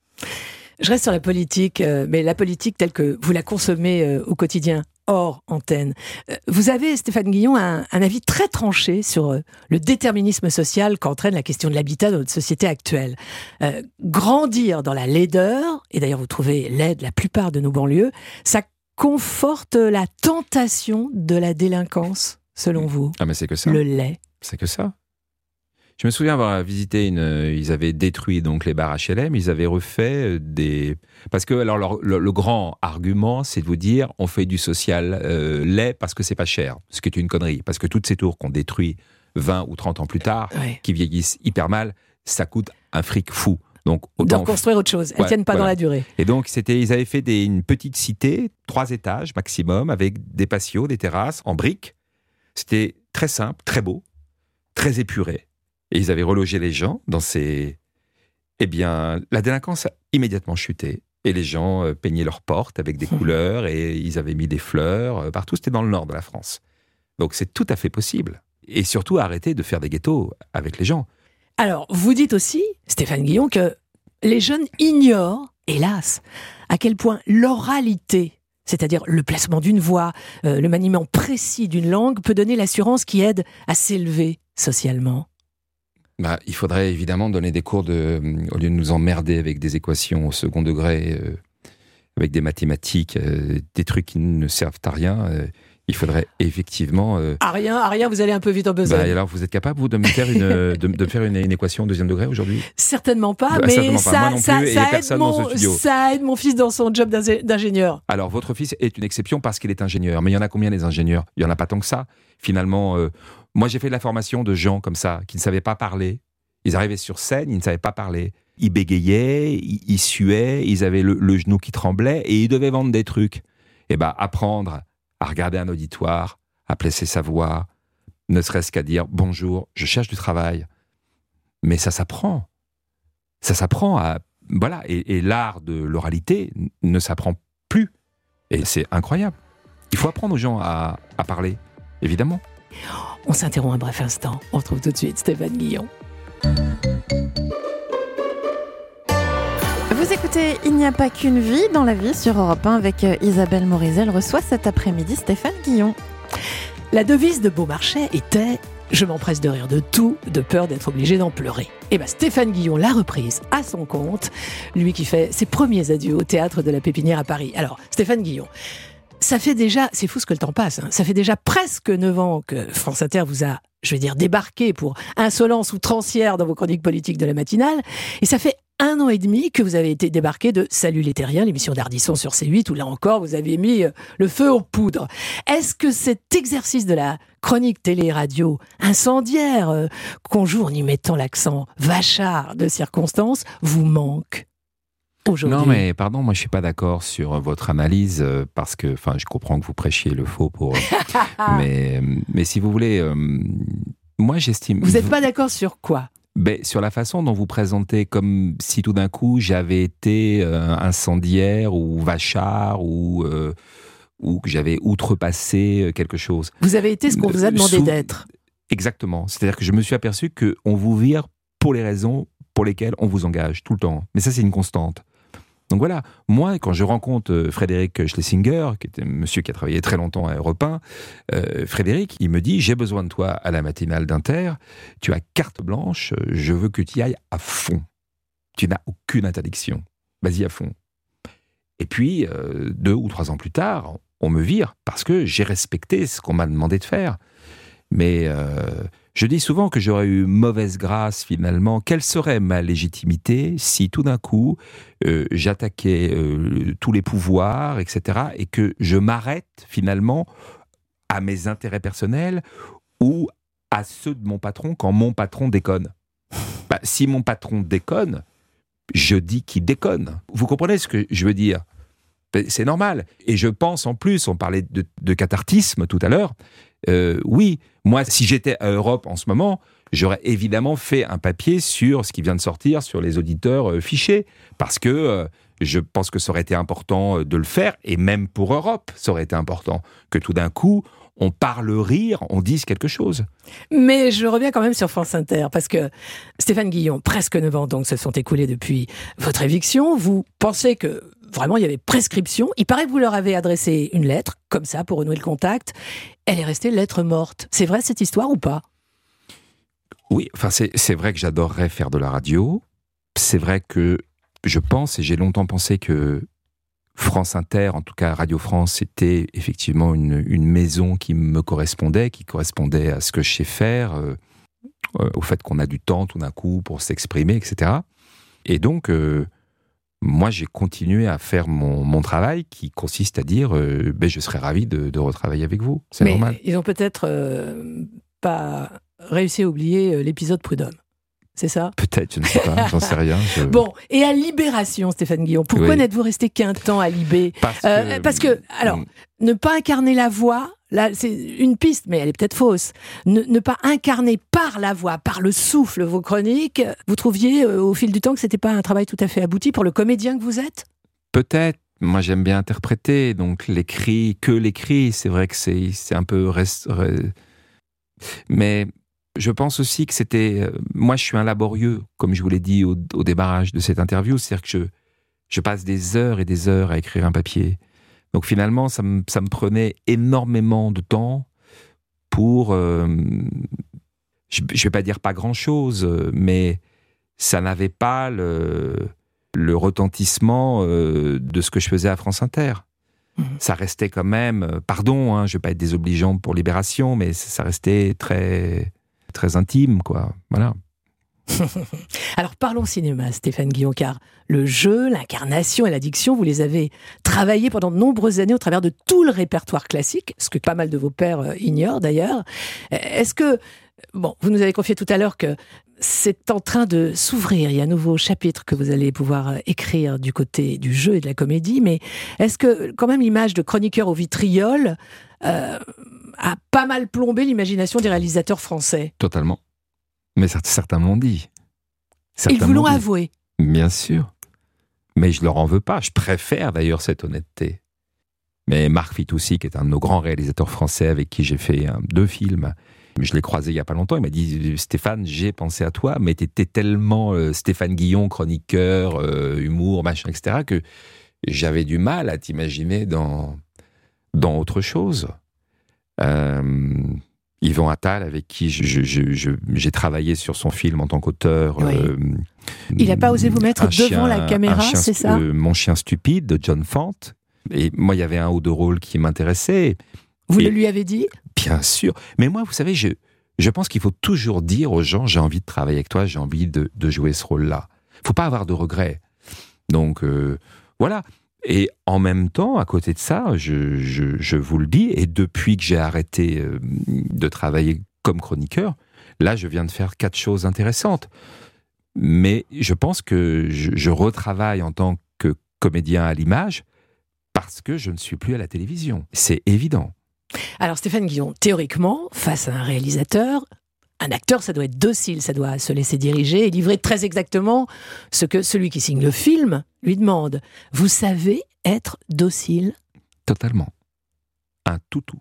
[SPEAKER 2] Je reste sur la politique, euh, mais la politique telle que vous la consommez euh, au quotidien, hors antenne. Euh, vous avez, Stéphane Guillon, un, un avis très tranché sur euh, le déterminisme social qu'entraîne la question de l'habitat dans notre société actuelle. Euh, grandir dans la laideur, et d'ailleurs vous trouvez laide la plupart de nos banlieues, ça conforte la tentation de la délinquance, selon vous?
[SPEAKER 3] Ah mais c'est que ça.
[SPEAKER 2] Le lait.
[SPEAKER 3] C'est que ça. Je me souviens avoir visité une... Ils avaient détruit donc les bars H L M, ils avaient refait des... Parce que alors, leur, le, le grand argument, c'est de vous dire, on fait du social euh, laid parce que c'est pas cher, ce qui est une connerie. Parce que toutes ces tours qu'on détruit vingt ou trente ans plus tard, ouais. qui vieillissent hyper mal, ça coûte un fric fou. Donc, autant
[SPEAKER 2] de reconstruire autre chose, elles ne
[SPEAKER 3] ouais,
[SPEAKER 2] tiennent pas
[SPEAKER 3] voilà.
[SPEAKER 2] dans la durée.
[SPEAKER 3] Et donc, c'était, ils avaient fait des, une petite cité, trois étages maximum, avec des patios, des terrasses, en briques. C'était très simple, très beau, très épuré. Et ils avaient relogé les gens dans ces... Eh bien, la délinquance a immédiatement chuté. Et les gens euh, peignaient leurs portes avec des couleurs et ils avaient mis des fleurs euh, partout. C'était dans le nord de la France. Donc c'est tout à fait possible. Et surtout, arrêter de faire des ghettos avec les gens.
[SPEAKER 2] Alors, vous dites aussi, Stéphane Guillon, que les jeunes ignorent, hélas, à quel point l'oralité c'est-à-dire le placement d'une voix, euh, le maniement précis d'une langue, peut donner l'assurance qui aide à s'élever socialement?
[SPEAKER 3] Bah, il faudrait évidemment donner des cours de, au lieu de nous emmerder avec des équations au second degré, euh, avec des mathématiques, euh, des trucs qui ne servent à rien. Euh, il faudrait effectivement. Euh,
[SPEAKER 2] à rien, à rien, vous allez un peu vite en besogne.
[SPEAKER 3] Bah, alors, vous êtes capable vous de me faire une, de, de faire une, une équation au deuxième degré aujourd'hui?
[SPEAKER 2] Certainement pas,
[SPEAKER 3] bah,
[SPEAKER 2] mais
[SPEAKER 3] certainement
[SPEAKER 2] ça,
[SPEAKER 3] pas. Moi non
[SPEAKER 2] ça,
[SPEAKER 3] plus,
[SPEAKER 2] ça,
[SPEAKER 3] et
[SPEAKER 2] aide
[SPEAKER 3] personne dans ce
[SPEAKER 2] mon,
[SPEAKER 3] studio.
[SPEAKER 2] ça aide mon fils dans son job d'ingénieur.
[SPEAKER 3] Alors, votre fils est une exception parce qu'il est ingénieur. Mais il y en a combien des ingénieurs? Il y en a pas tant que ça. Finalement, euh, moi j'ai fait de la formation de gens comme ça qui ne savaient pas parler. Ils arrivaient sur scène, ils ne savaient pas parler. Ils bégayaient, ils, ils suaient, ils avaient le, le genou qui tremblait et ils devaient vendre des trucs. Et ben, apprendre à regarder un auditoire, à placer sa voix, ne serait-ce qu'à dire « Bonjour, je cherche du travail ». Mais ça s'apprend. Ça s'apprend à... Voilà, et, et l'art de l'oralité ne s'apprend plus. Et c'est incroyable. Il faut apprendre aux gens à, à parler, évidemment.
[SPEAKER 2] On s'interrompt un bref instant. On retrouve tout de suite Stéphane Guillon.
[SPEAKER 4] Vous écoutez Il n'y a pas qu'une vie dans la vie sur Europe un avec Isabelle Morizet. Elle reçoit cet après-midi Stéphane Guillon.
[SPEAKER 2] La devise de Beaumarchais était « Je m'empresse de rire de tout, de peur d'être obligé d'en pleurer ». Et bien Stéphane Guillon l'a reprise à son compte, lui qui fait ses premiers adieux au théâtre de la Pépinière à Paris. Alors Stéphane Guillon, ça fait déjà, c'est fou ce que le temps passe, hein, ça fait déjà presque neuf ans que France Inter vous a, je vais dire, débarqué pour insolence ou outrancière dans vos chroniques politiques de la matinale, et ça fait un an et demi que vous avez été débarqué de Salut les Terriens, l'émission d'Ardisson sur C huit, où là encore vous avez mis le feu aux poudres. Est-ce que cet exercice de la chronique télé-radio incendiaire, euh, qu'on joue en y mettant l'accent vachard de circonstance, vous manque aujourd'hui?
[SPEAKER 3] Non, mais pardon, moi je suis pas d'accord sur votre analyse euh, parce que, enfin, je comprends que vous prêchiez le faux pour, mais mais si vous voulez, euh, moi j'estime.
[SPEAKER 2] Vous n'êtes pas d'accord sur quoi?
[SPEAKER 3] Ben, sur la façon dont vous présentez, comme si tout d'un coup j'avais été euh, incendiaire ou vachard ou euh, ou que j'avais outrepassé quelque chose.
[SPEAKER 2] Vous avez été ce qu'on vous a demandé
[SPEAKER 3] Sous...
[SPEAKER 2] d'être.
[SPEAKER 3] Exactement. C'est-à-dire que je me suis aperçu qu'on vous vire pour les raisons pour lesquelles on vous engage tout le temps. Mais ça, c'est une constante. Donc voilà, moi, quand je rencontre Frédéric Schlesinger, qui était un monsieur qui a travaillé très longtemps à Europe un, euh, Frédéric, il me dit « J'ai besoin de toi à la matinale d'Inter, tu as carte blanche, je veux que tu y ailles à fond. Tu n'as aucune interdiction, vas-y à fond. » Et puis, euh, deux ou trois ans plus tard, on me vire parce que j'ai respecté ce qu'on m'a demandé de faire. Mais euh, je dis souvent que j'aurais eu mauvaise grâce finalement. Quelle serait ma légitimité si tout d'un coup euh, j'attaquais euh, tous les pouvoirs, et cetera, et que je m'arrête finalement à mes intérêts personnels ou à ceux de mon patron quand mon patron déconne. Bah, si mon patron déconne, je dis qu'il déconne. Vous comprenez ce que je veux dire ? C'est normal. Et je pense en plus, on parlait de, de cathartisme tout à l'heure, euh, oui, moi si j'étais à Europe en ce moment, j'aurais évidemment fait un papier sur ce qui vient de sortir sur les auditeurs euh, fichés, parce que euh, je pense que ça aurait été important de le faire, et même pour Europe, ça aurait été important que tout d'un coup, on parle rire, on dise quelque chose.
[SPEAKER 2] Mais je reviens quand même sur France Inter, parce que Stéphane Guillon, presque neuf ans donc se sont écoulés depuis votre éviction. Vous pensez que vraiment il y avait prescription. Il paraît que vous leur avez adressé une lettre, comme ça, pour renouer le contact. Elle est restée lettre morte. C'est vrai cette histoire ou pas ?
[SPEAKER 3] Oui, enfin c'est, c'est vrai que j'adorerais faire de la radio. C'est vrai que je pense, et j'ai longtemps pensé que France Inter, en tout cas Radio France, c'était effectivement une, une maison qui me correspondait, qui correspondait à ce que je sais faire, euh, euh, au fait qu'on a du temps tout d'un coup pour s'exprimer, et cetera. Et donc, euh, moi j'ai continué à faire mon, mon travail qui consiste à dire euh, ben, je serais ravi de, de retravailler avec vous, c'est
[SPEAKER 2] Mais
[SPEAKER 3] normal.
[SPEAKER 2] Ils ont peut-être euh, pas réussi à oublier l'épisode Prud'homme. C'est ça ?
[SPEAKER 3] Peut-être, je ne sais pas, j'en sais rien. Je...
[SPEAKER 2] Bon, et à Libération, Stéphane Guillon, pourquoi
[SPEAKER 3] oui. n'êtes-vous
[SPEAKER 2] resté qu'un temps à Libé ?
[SPEAKER 3] Parce que,
[SPEAKER 2] euh, parce que alors, ne pas incarner la voix, là, c'est une piste, mais elle est peut-être fausse. Ne, ne pas incarner par la voix, par le souffle, vos chroniques, vous trouviez euh, au fil du temps que c'était pas un travail tout à fait abouti pour le comédien que vous êtes ?
[SPEAKER 3] Peut-être. Moi, j'aime bien interpréter, donc l'écrit, que l'écrit, c'est vrai que c'est, c'est un peu... Rest... Mais... Je pense aussi que c'était... Euh, moi, je suis un laborieux, comme je vous l'ai dit au, au démarrage de cette interview. C'est-à-dire que je, je passe des heures et des heures à écrire un papier. Donc finalement, ça me, ça me prenait énormément de temps pour, euh, je ne vais pas dire pas grand-chose, mais ça n'avait pas le, le retentissement euh, de ce que je faisais à France Inter. Mmh. Ça restait quand même, pardon, hein, je ne vais pas être désobligeant pour Libération, mais ça restait très, très intime, quoi. Voilà.
[SPEAKER 2] Alors parlons cinéma, Stéphane Guillon, car le jeu, l'incarnation et l'addiction, vous les avez travaillés pendant de nombreuses années au travers de tout le répertoire classique, ce que pas mal de vos pairs euh, ignorent d'ailleurs. Est-ce que, bon, vous nous avez confié tout à l'heure que c'est en train de s'ouvrir, il y a un nouveau chapitre que vous allez pouvoir écrire du côté du jeu et de la comédie, mais est-ce que quand même l'image de chroniqueur au vitriol euh, a pas mal plombé l'imagination des réalisateurs français ?
[SPEAKER 3] Totalement. Mais certains m'ont dit.
[SPEAKER 2] Certains Ils vous l'ont avoué.
[SPEAKER 3] Bien sûr. Mais je leur en veux pas. Je préfère d'ailleurs cette honnêteté. Mais Marc Fitoussi, qui est un de nos grands réalisateurs français avec qui j'ai fait un, deux films, je l'ai croisé il y a pas longtemps, il m'a dit « Stéphane, j'ai pensé à toi, mais t'étais tellement euh, Stéphane Guillon, chroniqueur, euh, humour, machin, et cetera, que j'avais du mal à t'imaginer dans, dans autre chose. Euh, » Yvon Attal, avec qui je, je, je, je, j'ai travaillé sur son film en tant qu'auteur.
[SPEAKER 2] Oui.
[SPEAKER 3] Euh,
[SPEAKER 2] il n'a pas osé vous mettre devant
[SPEAKER 3] chien,
[SPEAKER 2] la caméra,
[SPEAKER 3] chien,
[SPEAKER 2] c'est ça
[SPEAKER 3] euh, Mon chien stupide, de John Fante. Et moi, il y avait un ou deux rôles qui m'intéressaient.
[SPEAKER 2] Vous
[SPEAKER 3] et,
[SPEAKER 2] le lui avez dit ?
[SPEAKER 3] Bien sûr. Mais moi, vous savez, je, je pense qu'il faut toujours dire aux gens, j'ai envie de travailler avec toi, j'ai envie de, de jouer ce rôle-là. Il ne faut pas avoir de regrets. Donc, euh, voilà. Et en même temps, à côté de ça, je, je, je vous le dis, et depuis que j'ai arrêté euh, de travailler comme chroniqueur, là, je viens de faire quatre choses intéressantes. Mais je pense que je, je retravaille en tant que comédien à l'image parce que je ne suis plus à la télévision. C'est évident.
[SPEAKER 2] Alors Stéphane Guillon, théoriquement, face à un réalisateur, un acteur, ça doit être docile, ça doit se laisser diriger et livrer très exactement ce que celui qui signe le film lui demande. Vous savez être docile ?
[SPEAKER 3] Totalement. Un toutou.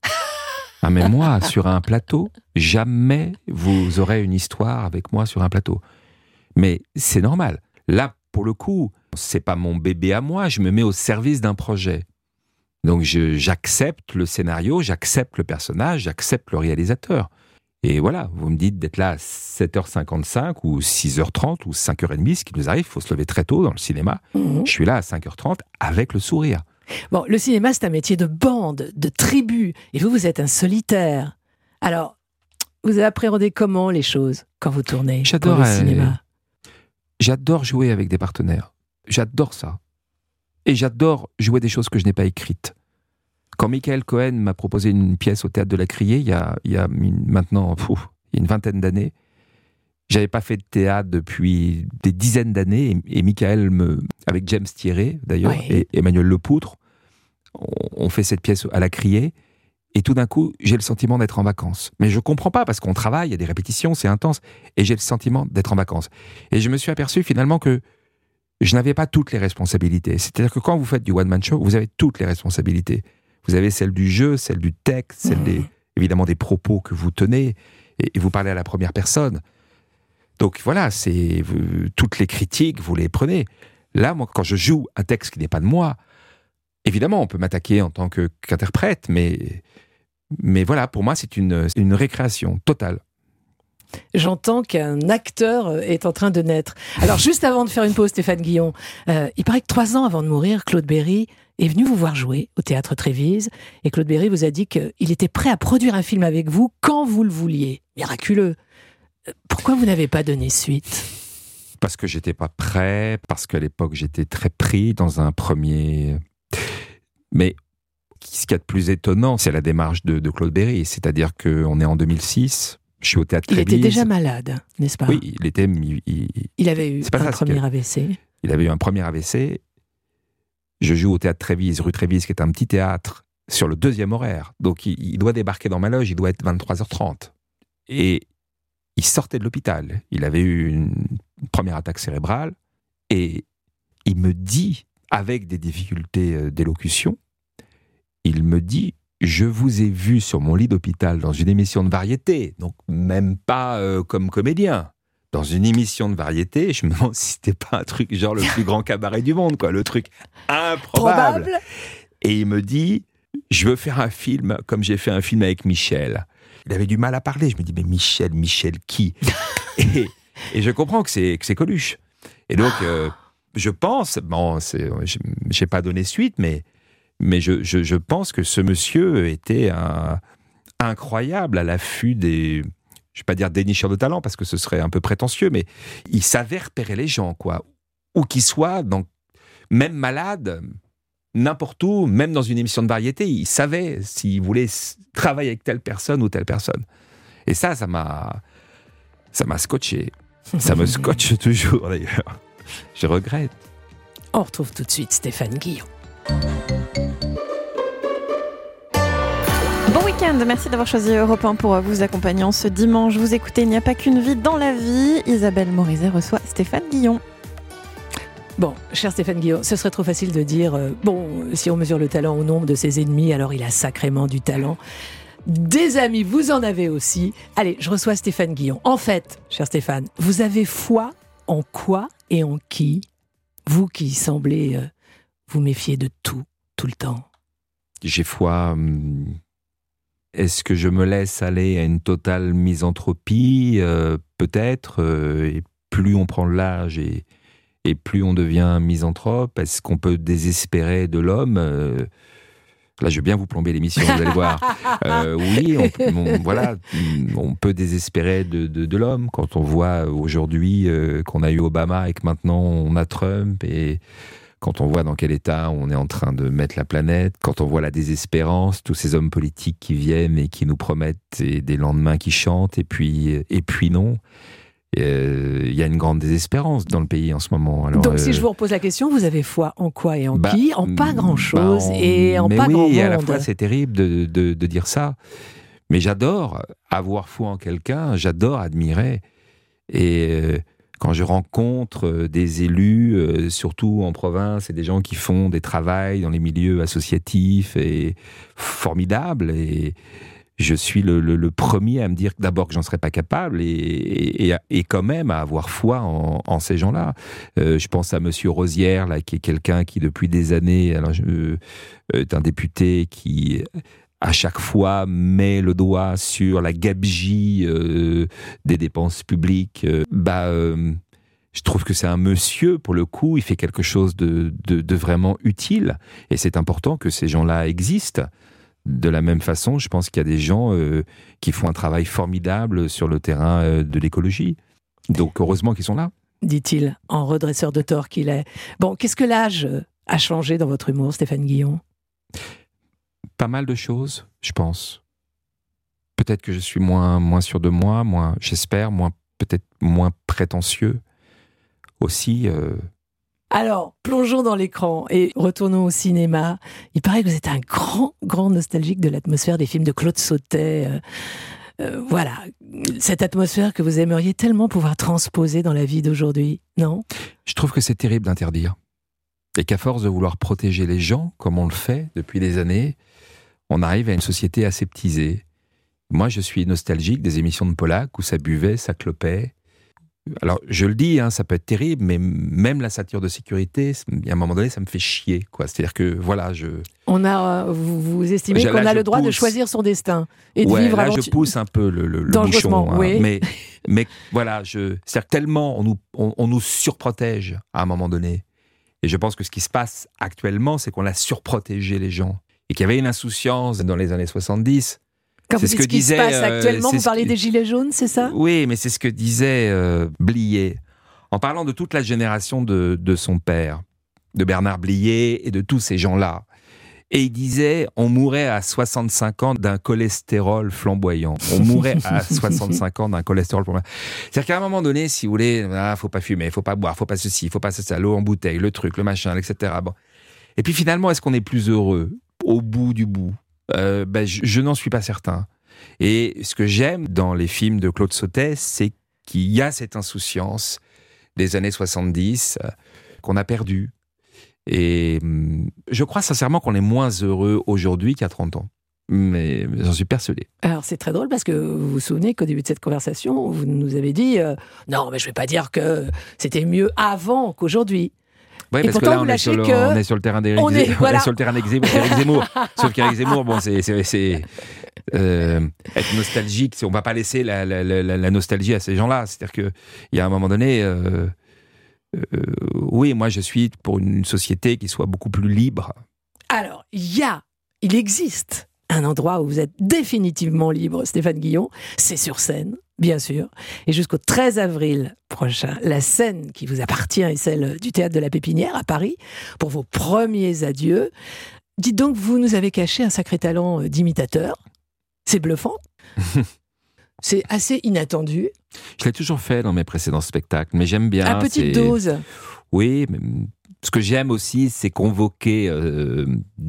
[SPEAKER 3] Ah mais moi, sur un plateau, jamais vous aurez une histoire avec moi sur un plateau. Mais c'est normal. Là, pour le coup, c'est pas mon bébé à moi, je me mets au service d'un projet. Donc je, j'accepte le scénario, j'accepte le personnage, j'accepte le réalisateur. Et voilà, vous me dites d'être là à sept heures cinquante-cinq ou six heures trente ou cinq heures trente, ce qui nous arrive, il faut se lever très tôt dans le cinéma. Mmh. Je suis là à cinq heures trente avec le sourire.
[SPEAKER 2] Bon, le cinéma, c'est un métier de bande, de tribu, et vous, vous êtes un solitaire. Alors, vous appréhendez comment les choses quand vous tournez
[SPEAKER 3] J'adore
[SPEAKER 2] pour le cinéma euh,
[SPEAKER 3] J'adore jouer avec des partenaires. J'adore ça. Et j'adore jouer des choses que je n'ai pas écrites. Quand Michael Cohen m'a proposé une pièce au Théâtre de la Criée, il y a, il y a une, maintenant pouf, il y a une vingtaine d'années, j'avais pas fait de théâtre depuis des dizaines d'années, et, et Michael, me, avec James Thierry d'ailleurs, oui. et Emmanuel Lepoutre, on, on fait cette pièce à la Criée, et tout d'un coup, j'ai le sentiment d'être en vacances. Mais je comprends pas, parce qu'on travaille, il y a des répétitions, c'est intense, et j'ai le sentiment d'être en vacances. Et je me suis aperçu finalement que je n'avais pas toutes les responsabilités. C'est-à-dire que quand vous faites du one-man show, vous avez toutes les responsabilités. Vous avez celle du jeu, celle du texte, celle mmh. des, évidemment des propos que vous tenez, et, et vous parlez à la première personne. Donc voilà, c'est vous, toutes les critiques, vous les prenez. Là, moi, quand je joue un texte qui n'est pas de moi, évidemment, on peut m'attaquer en tant que, qu'interprète, mais, mais voilà, pour moi, c'est une, une récréation totale.
[SPEAKER 2] J'entends qu'un acteur est en train de naître. Alors, juste avant de faire une pause, Stéphane Guillon, euh, il paraît que trois ans avant de mourir, Claude Berry est venu vous voir jouer au Théâtre Trévise, et Claude Berry vous a dit qu'il était prêt à produire un film avec vous quand vous le vouliez. Miraculeux. Pourquoi vous n'avez pas donné suite ?
[SPEAKER 3] Parce que j'étais pas prêt, parce qu'à l'époque j'étais très pris dans un premier... Mais ce qu'il y a de plus étonnant, c'est la démarche de, de Claude Berry, c'est-à-dire qu'on est en deux mille six... Je suis au Théâtre Trévise.
[SPEAKER 2] Il était déjà malade, n'est-ce pas ?
[SPEAKER 3] Oui, il était... Il, il,
[SPEAKER 2] il avait eu un ça, premier A V C.
[SPEAKER 3] Il avait eu un premier A V C. Je joue au Théâtre Trévise, rue Trévise, qui est un petit théâtre, sur le deuxième horaire. Donc, il, il doit débarquer dans ma loge, il doit être vingt-trois heures trente. Et il sortait de l'hôpital. Il avait eu une première attaque cérébrale. Et il me dit, avec des difficultés d'élocution, il me dit... Je vous ai vu sur mon lit d'hôpital dans une émission de variété, donc même pas euh, comme comédien. Dans une émission de variété, je me demande si c'était pas un truc genre le plus grand cabaret du monde, quoi, le truc improbable.
[SPEAKER 2] Probable.
[SPEAKER 3] Et il me dit, je veux faire un film comme j'ai fait un film avec Michel. Il avait du mal à parler. Je me dis, mais Michel, Michel qui et, et je comprends que c'est, que c'est Coluche. Et donc, euh, je pense, bon, c'est, je n'ai pas donné suite, mais, mais je, je, je pense que ce monsieur était un, incroyable à l'affût des... Je ne vais pas dire dénicheur de talent, parce que ce serait un peu prétentieux, mais il savait repérer les gens, quoi. Où qu'ils soient, donc, même malade, n'importe où, même dans une émission de variété, il savait s'il voulait travailler avec telle personne ou telle personne. Et ça, ça m'a, ça m'a scotché. Ça me scotche toujours, d'ailleurs. Je regrette.
[SPEAKER 2] On retrouve tout de suite Stéphane Guillon.
[SPEAKER 4] Bon week-end, merci d'avoir choisi Europe un pour vous accompagner en ce dimanche. Vous écoutez Il n'y a pas qu'une vie dans la vie. Isabelle Morizet reçoit Stéphane Guillon.
[SPEAKER 2] Bon, cher Stéphane Guillon, ce serait trop facile de dire euh, bon, si on mesure le talent au nombre de ses ennemis, alors il a sacrément du talent. Des amis, vous en avez aussi. Allez, je reçois Stéphane Guillon. En fait, cher Stéphane, vous avez foi en quoi et en qui? Vous qui semblez euh, vous méfier de tout, tout le temps.
[SPEAKER 3] J'ai foi... Hum, est-ce que je me laisse aller à une totale misanthropie? euh, Peut-être. Euh, et plus on prend de l'âge et, et plus on devient misanthrope. Est-ce qu'on peut désespérer de l'homme? euh, Là, je vais bien vous plomber l'émission, vous allez voir. Euh, oui, on, on, voilà, on peut désespérer de, de, de l'homme quand on voit aujourd'hui euh, qu'on a eu Obama et que maintenant on a Trump, et quand on voit dans quel état on est en train de mettre la planète, quand on voit la désespérance, tous ces hommes politiques qui viennent et qui nous promettent et des lendemains qui chantent, et puis, et puis non. Il euh, y a une grande désespérance dans le pays en ce moment. Alors,
[SPEAKER 2] Donc,
[SPEAKER 3] euh,
[SPEAKER 2] si je vous repose la question, vous avez foi en quoi et en
[SPEAKER 3] bah,
[SPEAKER 2] qui? En pas grand-chose
[SPEAKER 3] bah, en,
[SPEAKER 2] et en
[SPEAKER 3] mais
[SPEAKER 2] pas
[SPEAKER 3] oui,
[SPEAKER 2] grand monde.
[SPEAKER 3] Et à la fois, c'est terrible de, de, de dire ça. Mais j'adore avoir foi en quelqu'un, j'adore admirer. Et euh, quand je rencontre des élus, euh, surtout en province, et des gens qui font des travails dans les milieux associatifs et formidables, et je suis le, le, le premier à me dire d'abord que j'en serais pas capable, et, et, et quand même à avoir foi en, en ces gens-là. Euh, je pense à Monsieur Rosière, là, qui est quelqu'un qui depuis des années alors, je, est un député qui à chaque fois met le doigt sur la gabegie euh, des dépenses publiques. Euh, bah, euh, je trouve que c'est un monsieur, pour le coup, il fait quelque chose de, de, de vraiment utile, et c'est important que ces gens-là existent. De la même façon, je pense qu'il y a des gens euh, qui font un travail formidable sur le terrain euh, de l'écologie. Donc, heureusement qu'ils sont là.
[SPEAKER 2] Dit-il, en redresseur de tort qu'il est. Bon, qu'est-ce que l'âge a changé dans votre humour, Stéphane Guillon?
[SPEAKER 3] Pas mal de choses, je pense. Peut-être que je suis moins, moins sûr de moi, moins, j'espère, moins, peut-être moins prétentieux. Aussi... Euh,
[SPEAKER 2] Alors, plongeons dans l'écran et retournons au cinéma. Il paraît que vous êtes un grand, grand nostalgique de l'atmosphère des films de Claude Sautet. Euh, euh, voilà, cette atmosphère que vous aimeriez tellement pouvoir transposer dans la vie d'aujourd'hui, non?
[SPEAKER 3] Je trouve que c'est terrible d'interdire. Et qu'à force de vouloir protéger les gens, comme on le fait depuis des années, on arrive à une société aseptisée. Moi, je suis nostalgique des émissions de Polac où ça buvait, ça clopait. Alors, je le dis, hein, ça peut être terrible, mais même la ceinture de sécurité, à un moment donné, ça me fait chier, quoi. C'est-à-dire que, voilà, je...
[SPEAKER 2] On a, vous, vous estimez
[SPEAKER 3] Là,
[SPEAKER 2] qu'on a le droit
[SPEAKER 3] pousse.
[SPEAKER 2] de choisir son destin et de
[SPEAKER 3] ouais,
[SPEAKER 2] vivre
[SPEAKER 3] là,
[SPEAKER 2] avant...
[SPEAKER 3] je pousse un peu le, le, le
[SPEAKER 2] Dangereusement,
[SPEAKER 3] bouchon. Hein,
[SPEAKER 2] oui.
[SPEAKER 3] mais, mais voilà, je... c'est-à-dire que tellement on nous, on, on nous surprotège à un moment donné. Et je pense que ce qui se passe actuellement, c'est qu'on a surprotégé les gens. Et qu'il y avait une insouciance dans les années soixante-dix.
[SPEAKER 2] Quand
[SPEAKER 3] c'est
[SPEAKER 2] vous
[SPEAKER 3] ce
[SPEAKER 2] dites
[SPEAKER 3] que
[SPEAKER 2] ce qui
[SPEAKER 3] disait,
[SPEAKER 2] se passe actuellement,
[SPEAKER 3] euh,
[SPEAKER 2] vous parlez
[SPEAKER 3] ce...
[SPEAKER 2] des Gilets jaunes, c'est ça?
[SPEAKER 3] Oui, mais c'est ce que disait euh, Blier. En parlant de toute la génération de, de son père, de Bernard Blier et de tous ces gens-là. Et il disait, on mourrait à soixante-cinq ans d'un cholestérol flamboyant. On mourrait à soixante-cinq ans d'un cholestérol flamboyant. C'est-à-dire qu'à un moment donné, si vous voulez, ah, faut pas fumer, faut pas boire, faut pas ceci, faut pas ça, l'eau en bouteille, le truc, le machin, et cetera. Bon. Et puis finalement, est-ce qu'on est plus heureux au bout du bout? euh, ben, Je, je n'en suis pas certain. Et ce que j'aime dans les films de Claude Sautet, c'est qu'il y a cette insouciance des années soixante-dix euh, qu'on a perdue. Et hum, je crois sincèrement qu'on est moins heureux aujourd'hui qu'à trente ans. Mais j'en suis persuadé.
[SPEAKER 2] Alors c'est très drôle parce que vous vous souvenez qu'au début de cette conversation, vous nous avez dit euh, « Non, mais je ne vais pas dire que c'était mieux avant qu'aujourd'hui ».
[SPEAKER 3] Ouais,
[SPEAKER 2] Et
[SPEAKER 3] parce que
[SPEAKER 2] pourtant,
[SPEAKER 3] là,
[SPEAKER 2] vous
[SPEAKER 3] on est, sur
[SPEAKER 2] lâchez
[SPEAKER 3] le,
[SPEAKER 2] que
[SPEAKER 3] on est sur le terrain d'Éric
[SPEAKER 2] on est-
[SPEAKER 3] Zemmour.
[SPEAKER 2] voilà.
[SPEAKER 3] On est sur le terrain d'Éric Zemmour. d'Éric Zemmour. Sauf qu'Éric Zemmour, bon, c'est, c'est, c'est euh, être nostalgique. C'est, on va pas laisser la, la, la, la nostalgie à ces gens-là. C'est-à-dire que il y a un moment donné, euh, euh, oui, moi, je suis pour une société qui soit beaucoup plus libre.
[SPEAKER 2] Alors, il y a, il existe un endroit où vous êtes définitivement libre, Stéphane Guillon, c'est sur scène, bien sûr. Et jusqu'au treize avril prochain, la scène qui vous appartient est celle du Théâtre de la Pépinière à Paris, pour vos premiers adieux. Dites donc, vous nous avez caché un sacré talent d'imitateur. C'est bluffant. C'est assez inattendu.
[SPEAKER 3] Je l'ai toujours fait dans mes précédents spectacles, mais j'aime bien.
[SPEAKER 2] À petite
[SPEAKER 3] c'est...
[SPEAKER 2] dose.
[SPEAKER 3] Oui, mais ce que j'aime aussi, c'est convoquer euh,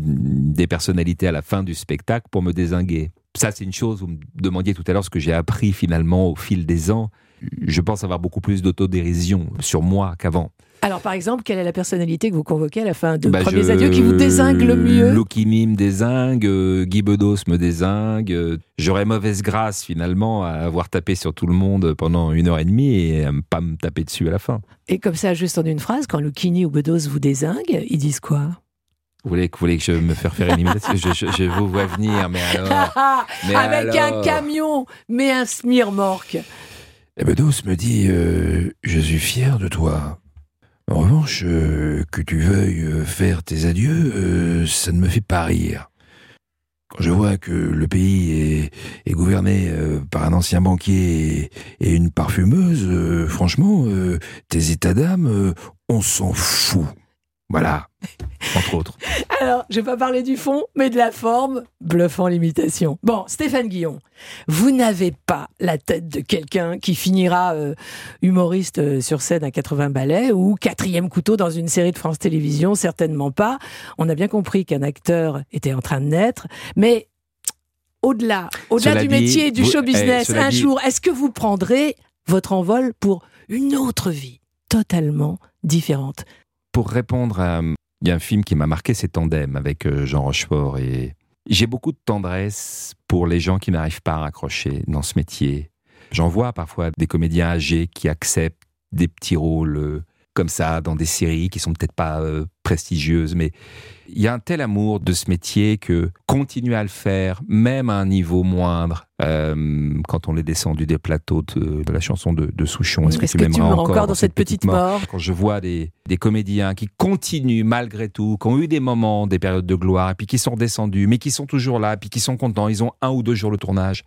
[SPEAKER 3] des personnalités à la fin du spectacle pour me dézinguer. Ça, c'est une chose, vous me demandiez tout à l'heure ce que j'ai appris finalement au fil des ans. Je pense avoir beaucoup plus d'autodérision sur moi qu'avant.
[SPEAKER 2] Alors, par exemple, quelle est la personnalité que vous convoquez à la fin de
[SPEAKER 3] Bah,
[SPEAKER 2] Premiers
[SPEAKER 3] je...
[SPEAKER 2] Adieux qui vous dézingue le mieux?
[SPEAKER 3] Lokimi me dézingue, euh, Guy Bedos me dézingue. euh, J'aurais mauvaise grâce finalement à avoir tapé sur tout le monde pendant une heure et demie et à ne pas me taper dessus à la fin.
[SPEAKER 2] Et comme ça, juste en une phrase, quand Lucchini ou Bedos vous dézingue, ils disent quoi?
[SPEAKER 3] Vous voulez, vous voulez que je me fasse faire une imitation? je, je, je vous vois venir, mais alors... Mais
[SPEAKER 2] Avec
[SPEAKER 3] alors...
[SPEAKER 2] un camion, mais un smirmorque.
[SPEAKER 5] Et Bedos me dit euh, « Je suis fier de toi. En revanche, euh, que tu veuilles euh, faire tes adieux, euh, ça ne me fait pas rire. Quand je vois que le pays est, est gouverné euh, par un ancien banquier et, et une parfumeuse, euh, franchement, euh, tes états d'âme, euh, on s'en fout. » Voilà, entre autres.
[SPEAKER 2] Alors, je vais pas parler du fond, mais de la forme, bluffant l'imitation. Bon, Stéphane Guillon, vous n'avez pas la tête de quelqu'un qui finira euh, humoriste euh, sur scène à quatre-vingts ballets ou quatrième couteau dans une série de France Télévisions, certainement pas. On a bien compris qu'un acteur était en train de naître, mais au-delà, au-delà
[SPEAKER 3] Cela
[SPEAKER 2] du
[SPEAKER 3] dit,
[SPEAKER 2] métier et du
[SPEAKER 3] vous-
[SPEAKER 2] show business,
[SPEAKER 3] eh, cela
[SPEAKER 2] un
[SPEAKER 3] dit-
[SPEAKER 2] jour, est-ce que vous prendrez votre envol pour une autre vie totalement différente?
[SPEAKER 3] Pour répondre à... Il y a un film qui m'a marqué, c'est Tandem, avec euh, Jean Rochefort. Et j'ai beaucoup de tendresse pour les gens qui n'arrivent pas à raccrocher dans ce métier. J'en vois parfois des comédiens âgés qui acceptent des petits rôles euh, comme ça, dans des séries qui sont peut-être pas euh, prestigieuses, mais il y a un tel amour de ce métier que continuer à le faire, même à un niveau moindre, euh, quand on est descendu des plateaux de, de la chanson de, de Souchon, est-ce que
[SPEAKER 2] Est-ce
[SPEAKER 3] tu
[SPEAKER 2] que tu
[SPEAKER 3] m'aimeras
[SPEAKER 2] m'aimeras
[SPEAKER 3] encore,
[SPEAKER 2] encore dans cette petite mort?
[SPEAKER 3] Quand je vois des, des comédiens qui continuent malgré tout, qui ont eu des moments, des périodes de gloire, et puis qui sont descendus, mais qui sont toujours là, puis qui sont contents, ils ont un ou deux jours le tournage,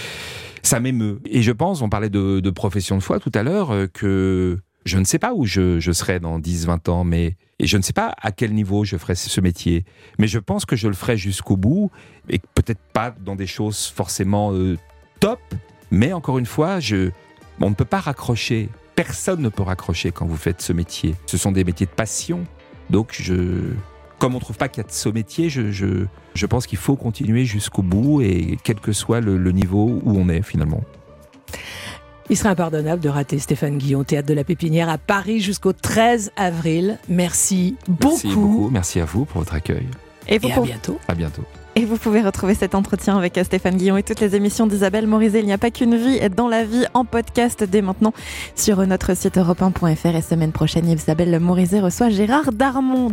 [SPEAKER 3] ça m'émeut. Et je pense, on parlait de, de profession de foi tout à l'heure, euh, que je ne sais pas où je, je serai dans dix, vingt ans, mais, et je ne sais pas à quel niveau je ferai ce métier. Mais je pense que je le ferai jusqu'au bout, et peut-être pas dans des choses forcément euh, top, mais encore une fois, je, on ne peut pas raccrocher. Personne ne peut raccrocher quand vous faites ce métier. Ce sont des métiers de passion. Donc, je, comme on ne trouve pas qu'il y a de ce métier, je, je, je pense qu'il faut continuer jusqu'au bout, et quel que soit le, le niveau où on est finalement.
[SPEAKER 2] Il serait impardonnable de rater Stéphane Guillon, Théâtre de la Pépinière à Paris jusqu'au treize avril. Merci beaucoup.
[SPEAKER 3] Merci beaucoup, merci à vous pour votre accueil.
[SPEAKER 4] Et vous,
[SPEAKER 2] Et à
[SPEAKER 4] pour-
[SPEAKER 2] bientôt.
[SPEAKER 3] À bientôt.
[SPEAKER 4] et vous pouvez retrouver cet entretien avec Stéphane Guillon et toutes les émissions d'Isabelle Morizet. Il n'y a pas qu'une vie dans la vie en podcast dès maintenant sur notre site europe un point f r. Et semaine prochaine, Isabelle Morizet reçoit Gérard Darmon.